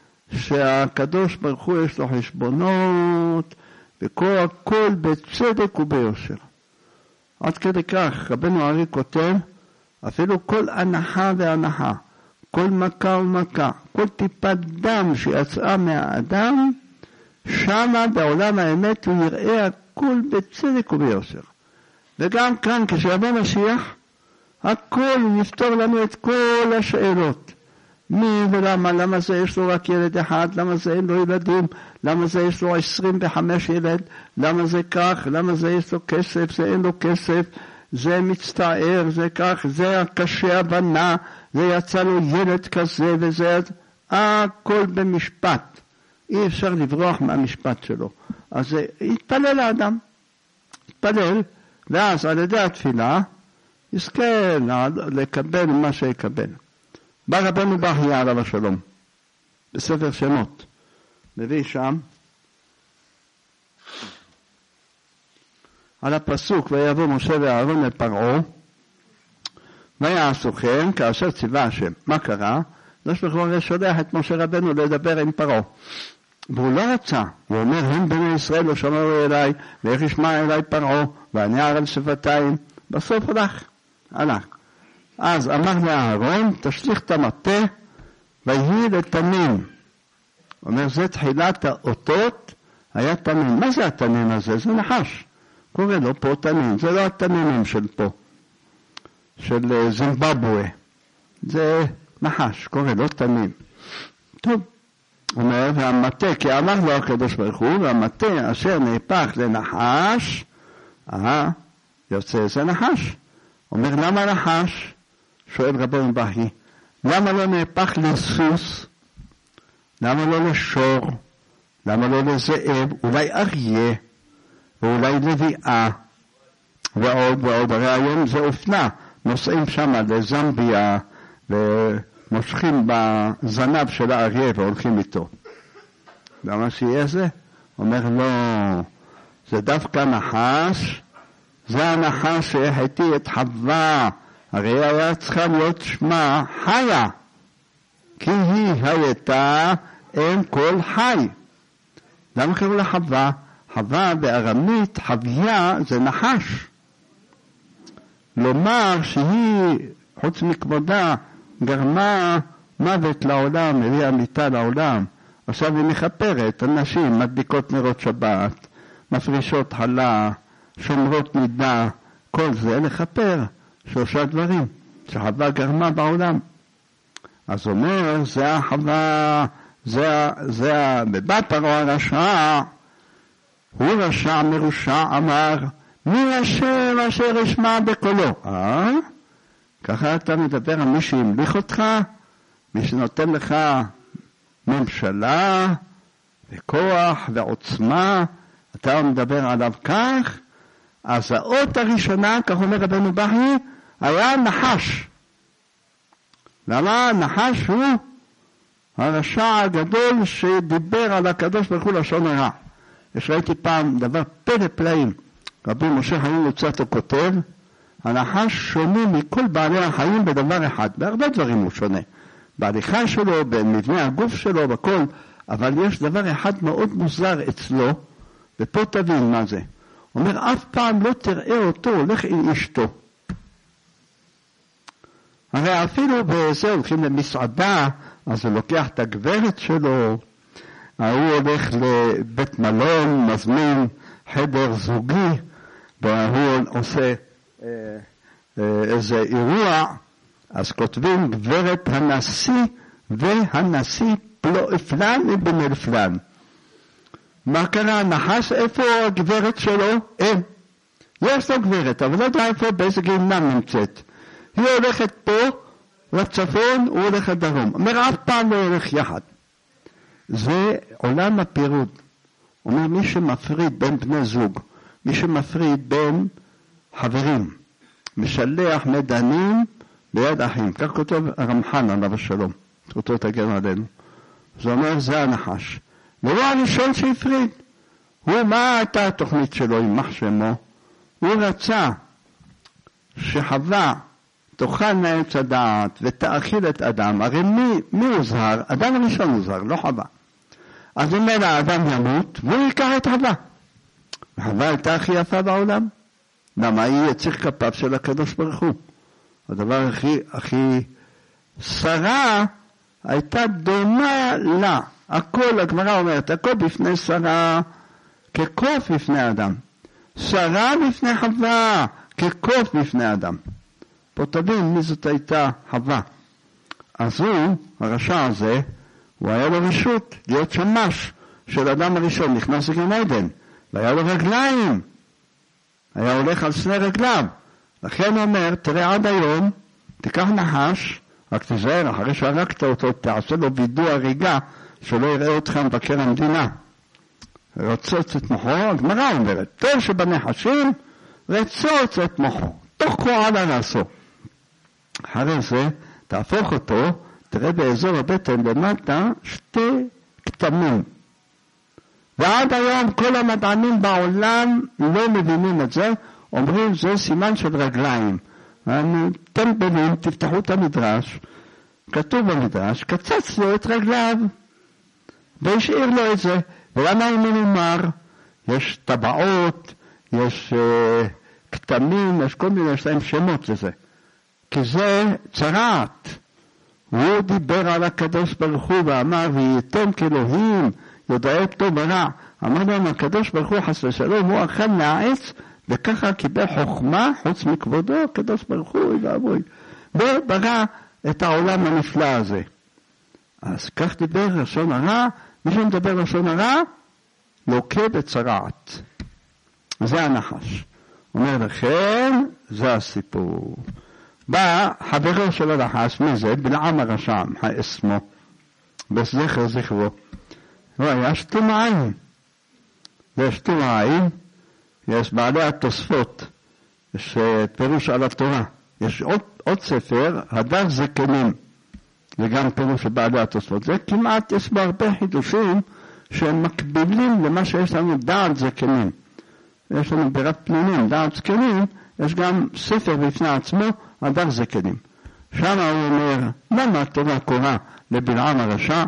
שהקדוש ברוך הוא יש לו חשבונות, וכל בצדק וביושר. עד כדי כך, רבנו ארי כותב, אפילו כל הנחה והנחה, כל מכה ומכה, כל טיפת דם שיצאה מהאדם, שמה בעולם האמת הוא יראה הכל בצדק וביושר. וגם כאן, כשיבוא משיח, הכל יפתור לנו את כל השאלות. מי ולמה, למה זה יש לו רק ילד אחד, למה זה אין לו ילדים, למה זה יש לו 25 ילד, למה זה כך, למה זה יש לו כסף, זה אין לו כסף, זה מצטער, זה כך, זה קשה הבנה, זה יצא לו ילד כזה וזה, הכל במשפט. אי אפשר לברוח מהמשפט שלו. אז יתפלל האדם, יתפלל, ואז על ידי התפילה, יזכה לקבל מה שיקבל. בא רבנו בחייא עליו השלום, בספר שמות, מביא שם, על הפסוק, ויבוא משה ואהרון אל פרעה, ויעשו כן, כאשר ציווה השם. מה קרה? הקדוש ברוך הוא שולח את משה רבנו לדבר עם פרעה. והוא לא רצה, הוא אומר, הם בני ישראל לא שמעו אליי, ואיך ישמע אליי פרעה, והניער על שפתיים. בסוף הלך. אז אמר לאהרון, תשליך את המטה, ויהי לתנין. אומר, זה תחילת האותות, היה תנין. מה זה התנין הזה? זה נחש. קורא לו פה תנין. זה לא התנינים של פה, של זימבבואה. זה נחש, קורא לו תנין. טוב, אומר, והמטה, כי אמר לו הקדוש ברוך הוא, והמטה אשר נהפך לנחש, יוצא זה נחש. אומר, למה נחש? שואל רבנו בכי, למה לא נהפך לסוס? למה לא לשור? למה לא לזאב? אולי אריה, ואולי לביאה, ועוד ועוד. הרי היום זה אופנה, נוסעים שם לזמביה, ומושכים בזנב של האריה והולכים איתו. למה שיהיה זה? אומר, לא, זה דווקא נחש, זה הנחש שהחטיא את חווה, הרי היה צריכה להיות שמה חיה, כי היא הייתה אם כל חי. למה קראו לה חווה? חווה בארמית, חוויה זה נחש. לומר שהיא, חוץ מכבודה, גרמה מוות לעולם, הביאה מיתה לעולם. עכשיו היא מחפרת, אנשים מדביקות נרות שבת, מפרישות חלה, שומרות מידה, כל זה לחפר 3 דברים שחווה גרמה בעולם. אז אומר, זה החווה, זה בבת פרעה הרשע, הוא רשע מרושע, אמר, מי השם אשר ישמע בקולו? ככה אתה מדבר על מי שהמליך אותך, מי שנותן לך ממשלה וכוח ועוצמה, אתה מדבר עליו כך. אז האות הראשונה, כך אומר רבנו בכי, היה נחש. למה? נחש הוא הרשע הגדול שדיבר על הקדוש ברוך הוא לשון הרע. ראיתי פעם דבר פלא פלאים, רבי משה חיים לוצאטו כותב, הנחש שונה מכל בעלי החיים בדבר אחד, בהרבה דברים הוא שונה, בהליכה שלו, במבנה הגוף שלו, בכל, אבל יש דבר אחד מאוד מוזר אצלו, ופה תבין מה זה. אומר, אף פעם לא תראה אותו הולך עם אשתו. הרי אפילו בזה הולכים למסעדה, אז הוא לוקח את הגברת שלו, הוא הולך לבית מלון, מזמין חדר זוגי, והוא עושה איזה אירוע, אז כותבים גברת הנשיא והנשיא פלן בן פלן. מה קרה? נחש, איפה הגברת שלו? אין. יש לו גברת, אבל לא יודע איפה, באיזה גיהנם נמצאת. היא הולכת פה לצפון, הוא הולך לדרום. אומר, אף פעם לא הולך יחד. זה עולם הפירוד. אומר, מי שמפריד בין בני זוג, מי שמפריד בין חברים, משלח מדנים ביד אחים. כך כותב הרמח"ן עליו השלום. זכותו תגן עלינו. זה אומר, זה הנחש. והוא הראשון שהפריד. הוא, מה הייתה התוכנית שלו עם מחשמו? הוא רצה שחווה תאכל מעץ הדעת ותאכיל את אדם. הרי מי הוזהר? אדם הראשון הוזהר, לא חווה. אז אומר האדם ימות והוא ייקח את חווה. חווה הייתה הכי יפה בעולם. למה? היא יציר כפיו של הקדוש ברוך הוא. הדבר הכי שרה הייתה דומה לה. הכל, הגמרא אומרת, הכל בפני שרה כקוף בפני אדם. שרה בפני חווה כקוף בפני אדם. פה תבין מי זאת הייתה חווה. אז הוא, הרשע הזה, הוא היה לו רשות להיות שמש של אדם הראשון, נכנס לגן עדן, והיה לו רגליים, היה הולך על שני רגליו. לכן הוא אומר, תראה עד היום, תיקח נחש, רק תזהר, אחרי שהרגת אותו, תעשה לו וידוא הריגה, שלא יראה אותך מבקר המדינה. רצוץ את מוחו, הגמרא אומרת, טוב שבנחשים, רצוץ את מוחו, תוך כועד הרסו. אחרי זה, תהפוך אותו, תראה באזור הבטן למטה, 2 כתמים. ועד היום כל המדענים בעולם לא מבינים את זה, אומרים זה סימן של רגליים. טמבלים, תפתחו את המדרש, כתוב במדרש, קצץ לו את רגליו, והשאיר לו את זה. ולמה הוא מנומר? יש טבעות, יש כתמים, יש כל מיני, יש להם שמות לזה. כי זה צרעת. הוא דיבר על הקדוש ברוך הוא ואמר, וייתם כאלוהים, יודעי טוב ורע. אמר להם, הקדוש ברוך הוא חס ושלום, הוא אכל מהעץ, וככה קיבל חוכמה, חוץ מכבודו, הקדוש ברוך הוא, ואבוי. וברא את העולם הנפלא הזה. אז כך דיבר לשון הרע, מי שמדבר לשון הרע, לוקה בצרעת. זה הנחש. אומר לכם, זה הסיפור. בא חברו של הנחש, מי זה? בלעם הרשע, האסמו, בסזכר זכרו. הוא היה שתום העין. ושתום העין, יש בעלי התוספות, יש פירוש על התורה. יש עוד ספר, הדר זקנים, וגם פירוש של בעלי התוספות. זה כמעט, יש בה הרבה חידושים שהם מקבילים למה שיש לנו דעת זקנים. יש לנו בירת פנינים, דעת זקנים, יש גם ספר בפני עצמו, הדר זקנים. שם הוא אומר, למה התורה קוראה לבלעם הרשע?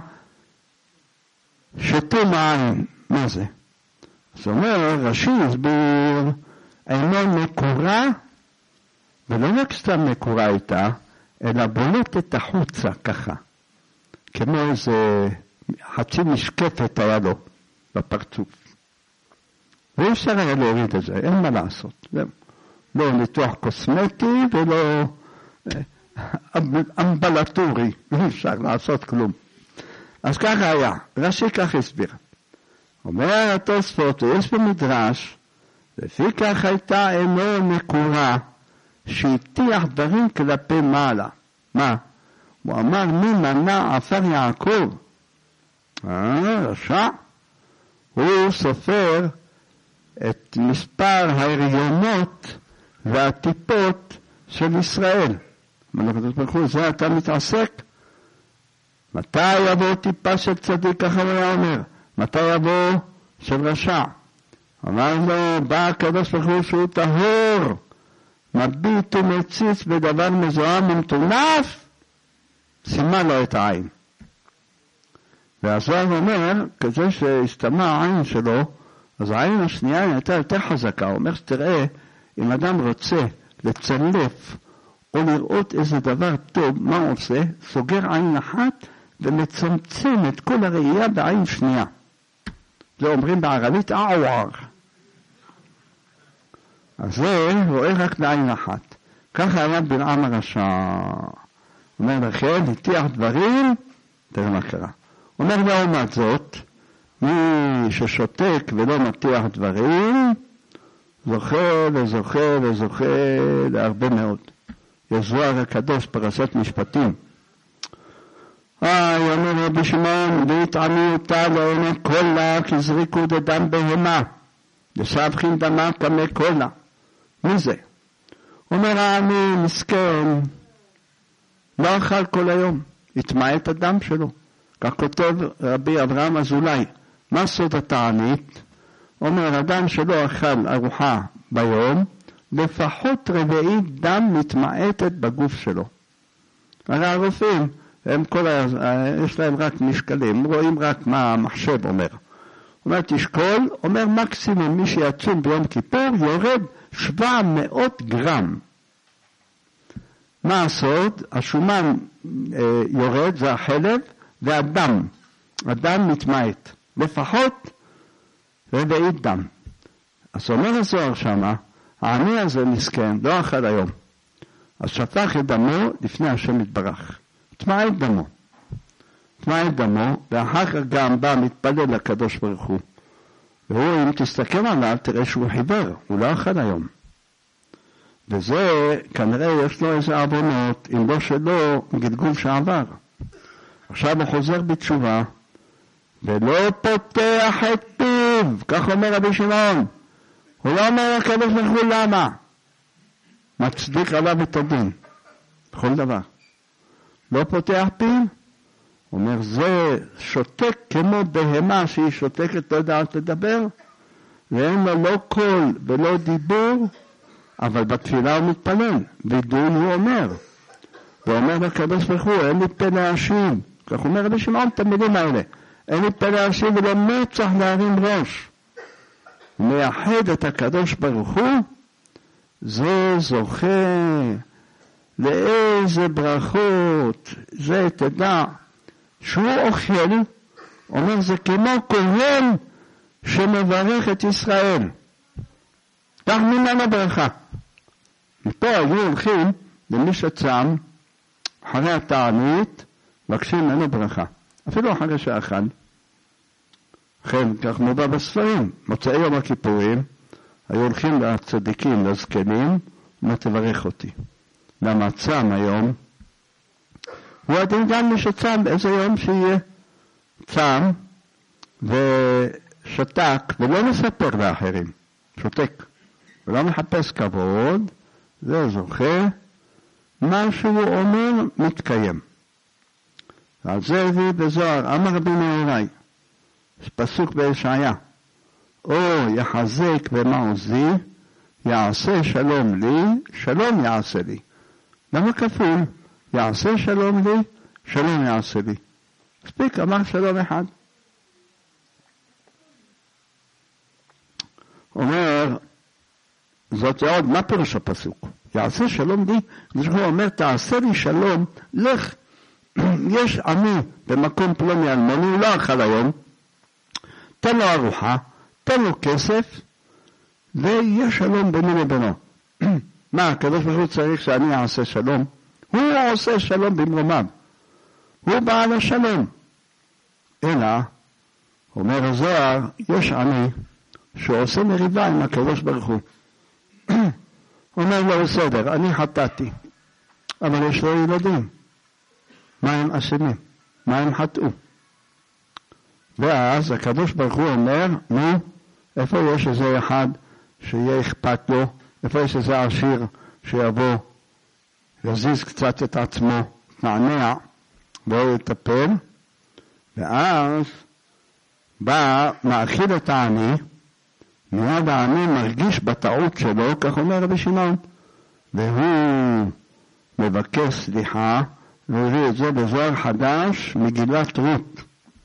שתום העין, מה זה? זאת אומרת, רש"י הסביר, אינו מקורה, ולא רק סתם מקורה איתה, אלא בולטת החוצה ככה, כמו איזה חצי משקפת היה לו בפרצוף. ואי אפשר היה להוריד את זה, אין מה לעשות. לא ניתוח קוסמטי ולא אמבלטורי, אי אפשר לעשות כלום. אז ככה היה, רש"י כך הסביר. אומר התוספות, יש במדרש, לפי כך הייתה אינו מקורה, שהטיח דברים כלפי מעלה. מה? הוא אמר, מי מנע עפר יעקב? רשע. הוא סופר את מספר ההריונות והטיפות של ישראל. זה אתה מתעסק? מתי יבוא טיפה של צדיק, ככה הוא אומר? מתי יבוא של רשע? אמר לו, בא הקדוש ברוך הוא שהוא טהור, מביט ומציץ בדבר מזוהם ומטונף, שימה לו את העין. והזוהר אומר, כזה שהסתמה העין שלו, אז העין השנייה הייתה יותר חזקה. הוא אומר שתראה, אם אדם רוצה לצלף או לראות איזה דבר טוב, מה הוא עושה? סוגר עין אחת ומצמצם את כל הראייה בעין שנייה. זה אומרים בערבית אעוור. אז זה רואה רק בעין אחת. ככה היה בלעם הרשע. אומר לכם, הטיח דברים, תראה מה קרה. אומר לעומת זאת, מי ששותק ולא מטיח דברים, זוכה וזוכה וזוכה להרבה מאוד. יש זוהר הקדוש פרשת משפטים. אומר רבי שמעון, והתעמיותה לעיני קולה, כי זריקו דדם בהמה, ושפכין דמה כמי קולה. מי זה? אומר העני מסכן, לא אכל כל היום, התמעט את הדם שלו. כך כותב רבי אברהם אזולאי, מה סוד התענית? אומר, אדם שלא אכל ארוחה ביום, לפחות רבעית דם מתמעטת בגוף שלו. הרי הרופאים, יש להם רק משקלים, רואים רק מה המחשב אומר. אומר, תשקול, אומר מקסימום מי שיצום ביום כיפור יורד 700 גרם. מה הסוד? השומן יורד, זה החלב, והדם, הדם מתמעט, לפחות רבעית דם. אז אומר הזוהר שמה, העני הזה מסכן, לא אכל היום. אז שפך את דמו לפני השם יתברך. תמעט דמו. תמעט דמו, ואחר כך גם בא מתפלל לקדוש ברוך הוא. והוא, אם תסתכל עליו, תראה שהוא חיבר, הוא לא אכל היום. וזה, כנראה יש לו איזה עוונות, אם לא שלו, גלגול שעבר. עכשיו הוא חוזר בתשובה, ולא פותח את פיו, כך אומר רבי שמעון. הוא לא אומר לקדוש ברוך הוא למה. מצדיק עליו את הדין, בכל דבר. לא פותח פיו, הוא אומר, זה שותק כמו בהמה שהיא שותקת, לא יודעת לדבר, ואין לו לא קול ולא דיבור, אבל בתפילה הוא מתפלל, וידוי הוא אומר. הוא אומר לקדוש ברוך הוא, אין לי פה להשיב. כך אומר רבי שמעון את המילים האלה, אין לי פה להשיב ולא מצח להרים ראש. מייחד את הקדוש ברוך הוא, זה זוכה לאיזה ברכות, זה תדע, שהוא אוכל, אומר זה כמו כהן שמברך את ישראל. כך ממנו ברכה. מפה היו הולכים למי שצם, אחרי התענית, מבקשים ממנו ברכה. אפילו אחרי שאכל. לכן, כך מובא בספרים, מוצאי יום הכיפורים, היו הולכים לצדיקים, לזקנים, מה תברך אותי. למה צם היום? הוא הדין גם מי שצם, באיזה יום שיהיה צם ושתק, ולא מספר לאחרים, שותק, ולא מחפש כבוד, זה זוכה, מה שהוא אומר מתקיים. ועל זה הביא בזוהר, אמר רבי נהוראי, פסוק בישעיה, או יחזק במעוזי, יעשה שלום לי, שלום יעשה לי. למה כפול? יעשה שלום לי, שלום יעשה לי. מספיק, אמר שלום אחד. אומר, זאת עוד, מה פירוש הפסוק? יעשה שלום לי, הוא אומר, תעשה לי שלום, לך. יש עמי במקום פלוני אלמוני, הוא לא אכל היום, תן לו ארוחה, תן לו כסף, ויהיה שלום ביני לבינו. מה, הקדוש ברוך הוא צריך שאני אעשה שלום? הוא עושה שלום במרומיו. הוא בעל השלום. אלא, אומר הזוהר, יש עני שעושה מריבה עם הקדוש ברוך הוא. אומר לו, בסדר, אני חטאתי, אבל יש לו ילדים. מה הם אשמים? מה הם חטאו? ואז הקדוש ברוך הוא אומר, נו, איפה יש איזה אחד שיהיה אכפת לו? איפה יש איזה עשיר שיבוא, יזיז קצת את עצמו, נענע, והוא יטפל, ואז בא, מאכיל את העני, מיד העני מרגיש בטעות שלו, כך אומר רבי שמעון, והוא מבקש סליחה, והביא את זה בזוהר חדש מגילת רות.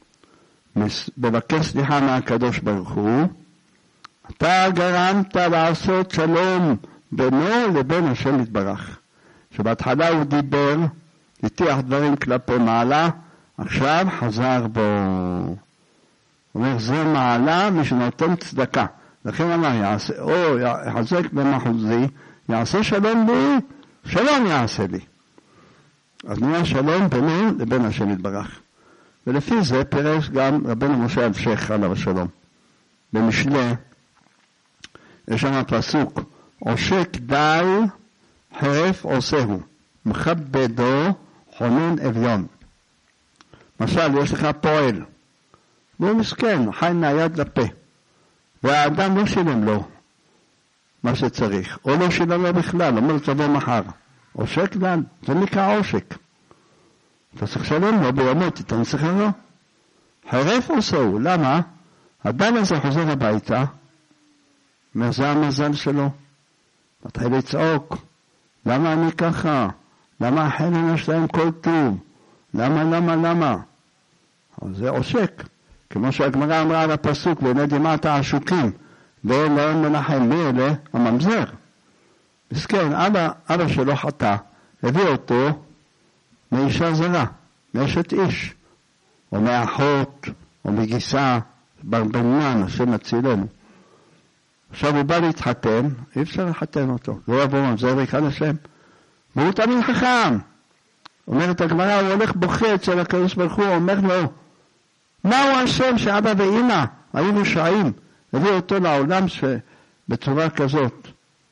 מבקש סליחה מהקדוש ברוך הוא, אתה גרמת לעשות שלום בינו לבין השם יתברך. שבהתחלה הוא דיבר, הטיח דברים כלפי מעלה, עכשיו חזר בו. הוא אומר, זה מעלה מי שנותן צדקה. לכן אמר, יעשה, או יחזק במחוזי, יעשה שלום לי, שלום יעשה לי. אז נהיה שלום בינו לבין השם יתברך. ולפי זה פירש גם רבנו משה אלשיך עליו השלום. במשלי, יש שם פסוק, עושק דל חרף עושהו, מכבדו חונן אביון. למשל, יש לך פועל, והוא מסכן, חי מהיד לפה, והאדם לא שילם לו מה שצריך, או לא שילם לו בכלל, אומר תבוא מחר. עושק דל, זה נקרא עושק. אתה צריך לשלם לו ביומות, תיתן שכרו. חרף עושהו, למה? הדל הזה חוזר הביתה, זה המזל שלו. מתחיל לצעוק, למה אני ככה? למה החלם יש להם כל טוב? למה? אז זה עושק. כמו שהגמרא אמרה על הפסוק, והנה דמעת העשוקים, ואלה מנחם, מי אלה? הממזר. מסכן, אבא שלו חטא, הביא אותו מאישה זרה, מאשת איש, או מאחות, או מגיסה, ברבנן, השם הצילנו. עכשיו הוא בא להתחתן, אי אפשר לחתן אותו, לא יבוא ממזר ויקרא לשם. והוא תמיד חכם. אומרת הגמרא, הוא הולך בוכה אצל הקדוש ברוך הוא, אומר לו, מהו השם שאבא ואמא היו רשעים, הביא אותו לעולם בצורה כזאת.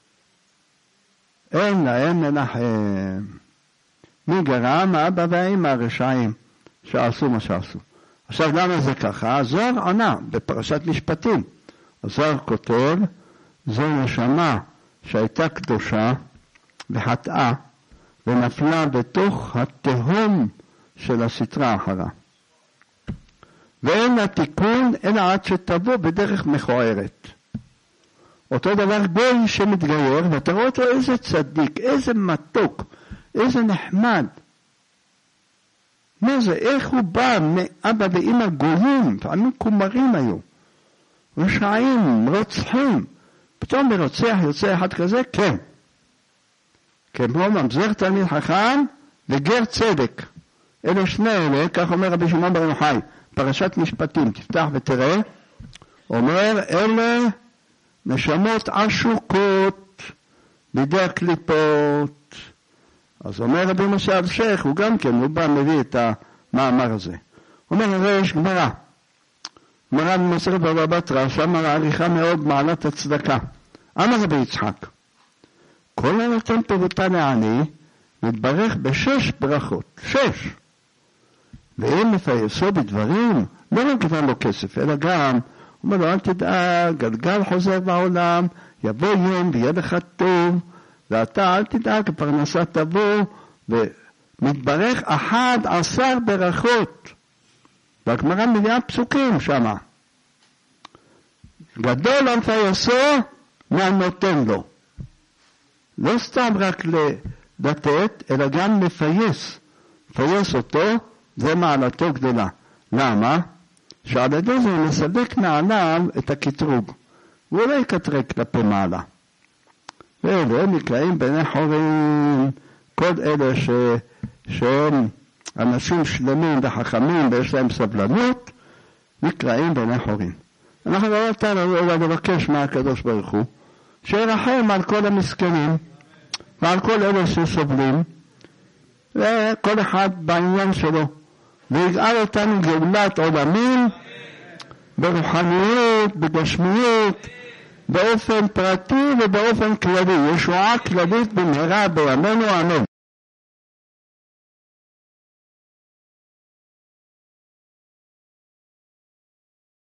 אין להם מנחם. מי גרם? האבא והאמא הרשעים שעשו מה שעשו. עכשיו למה זה ככה? הזוהר עונה בפרשת משפטים. הזוהר כותב, זו נשמה שהייתה קדושה וחטאה ונפלה בתוך התהום של הסטרה אחרה. ואין לה תיקון אלא עד שתבוא בדרך מכוערת. אותו דבר גוי שמתגייר, ואתה רואה אותו איזה צדיק, איזה מתוק, איזה נחמד. מה זה? איך הוא בא מאבא ואמא גויים, פעמים קומרים היו. רשעים, רוצחים. פתאום ברוצח יוצא אחד כזה? כן. כמו ממזר תלמיד חכם וגר צדק. אלה שני אלה, כך אומר רבי שמעון בר יוחאי, פרשת משפטים, תפתח ותראה, אומר, אלה נשמות עשוקות בידי הקליפות. אז אומר רבי משה אלשיך, הוא גם כן, הוא בא מביא את המאמר הזה. אומר, הרי יש גמרא במסכת בבא בתרא, שם העריכה מאוד מעלת הצדקה. אמר רבי יצחק, כל הנותן פירוטה לעני, מתברך ב6 ברכות, 6. ואם מפייסו בדברים, לא רק נתן לו כסף, אלא גם, הוא אומר לו, אל תדאג, גלגל חוזר בעולם, יבוא יום ויהיה לך טוב, ואתה אל תדאג, הפרנסה תבוא, ומתברך 11 ברכות. והגמרא מביאה פסוקים שמה. גדול המפייסו, מהנותן לו. לא סתם רק לתת, אלא גם לפייס אותו, זה מעלתו גדולה. למה? שעל ידי זה מסלק מעליו את הקטרוג. הוא לא יקטרג כלפי מעלה. ואלה נקראים בני חורין, כל אלה שהם אנשים שלמים וחכמים ויש להם סבלנות, נקראים בני חורין. אנחנו לא נתנו לבקש מהקדוש ברוך הוא, שירחם על כל המסכנים, ועל כל אלה שסובלים, וכל אחד בעניין שלו, ויגאל אותנו גאולת עולמים, ברוחניות, בגשמיות, באופן פרטי ובאופן כללי, ישועה כללית במהרה בימינו, אמן.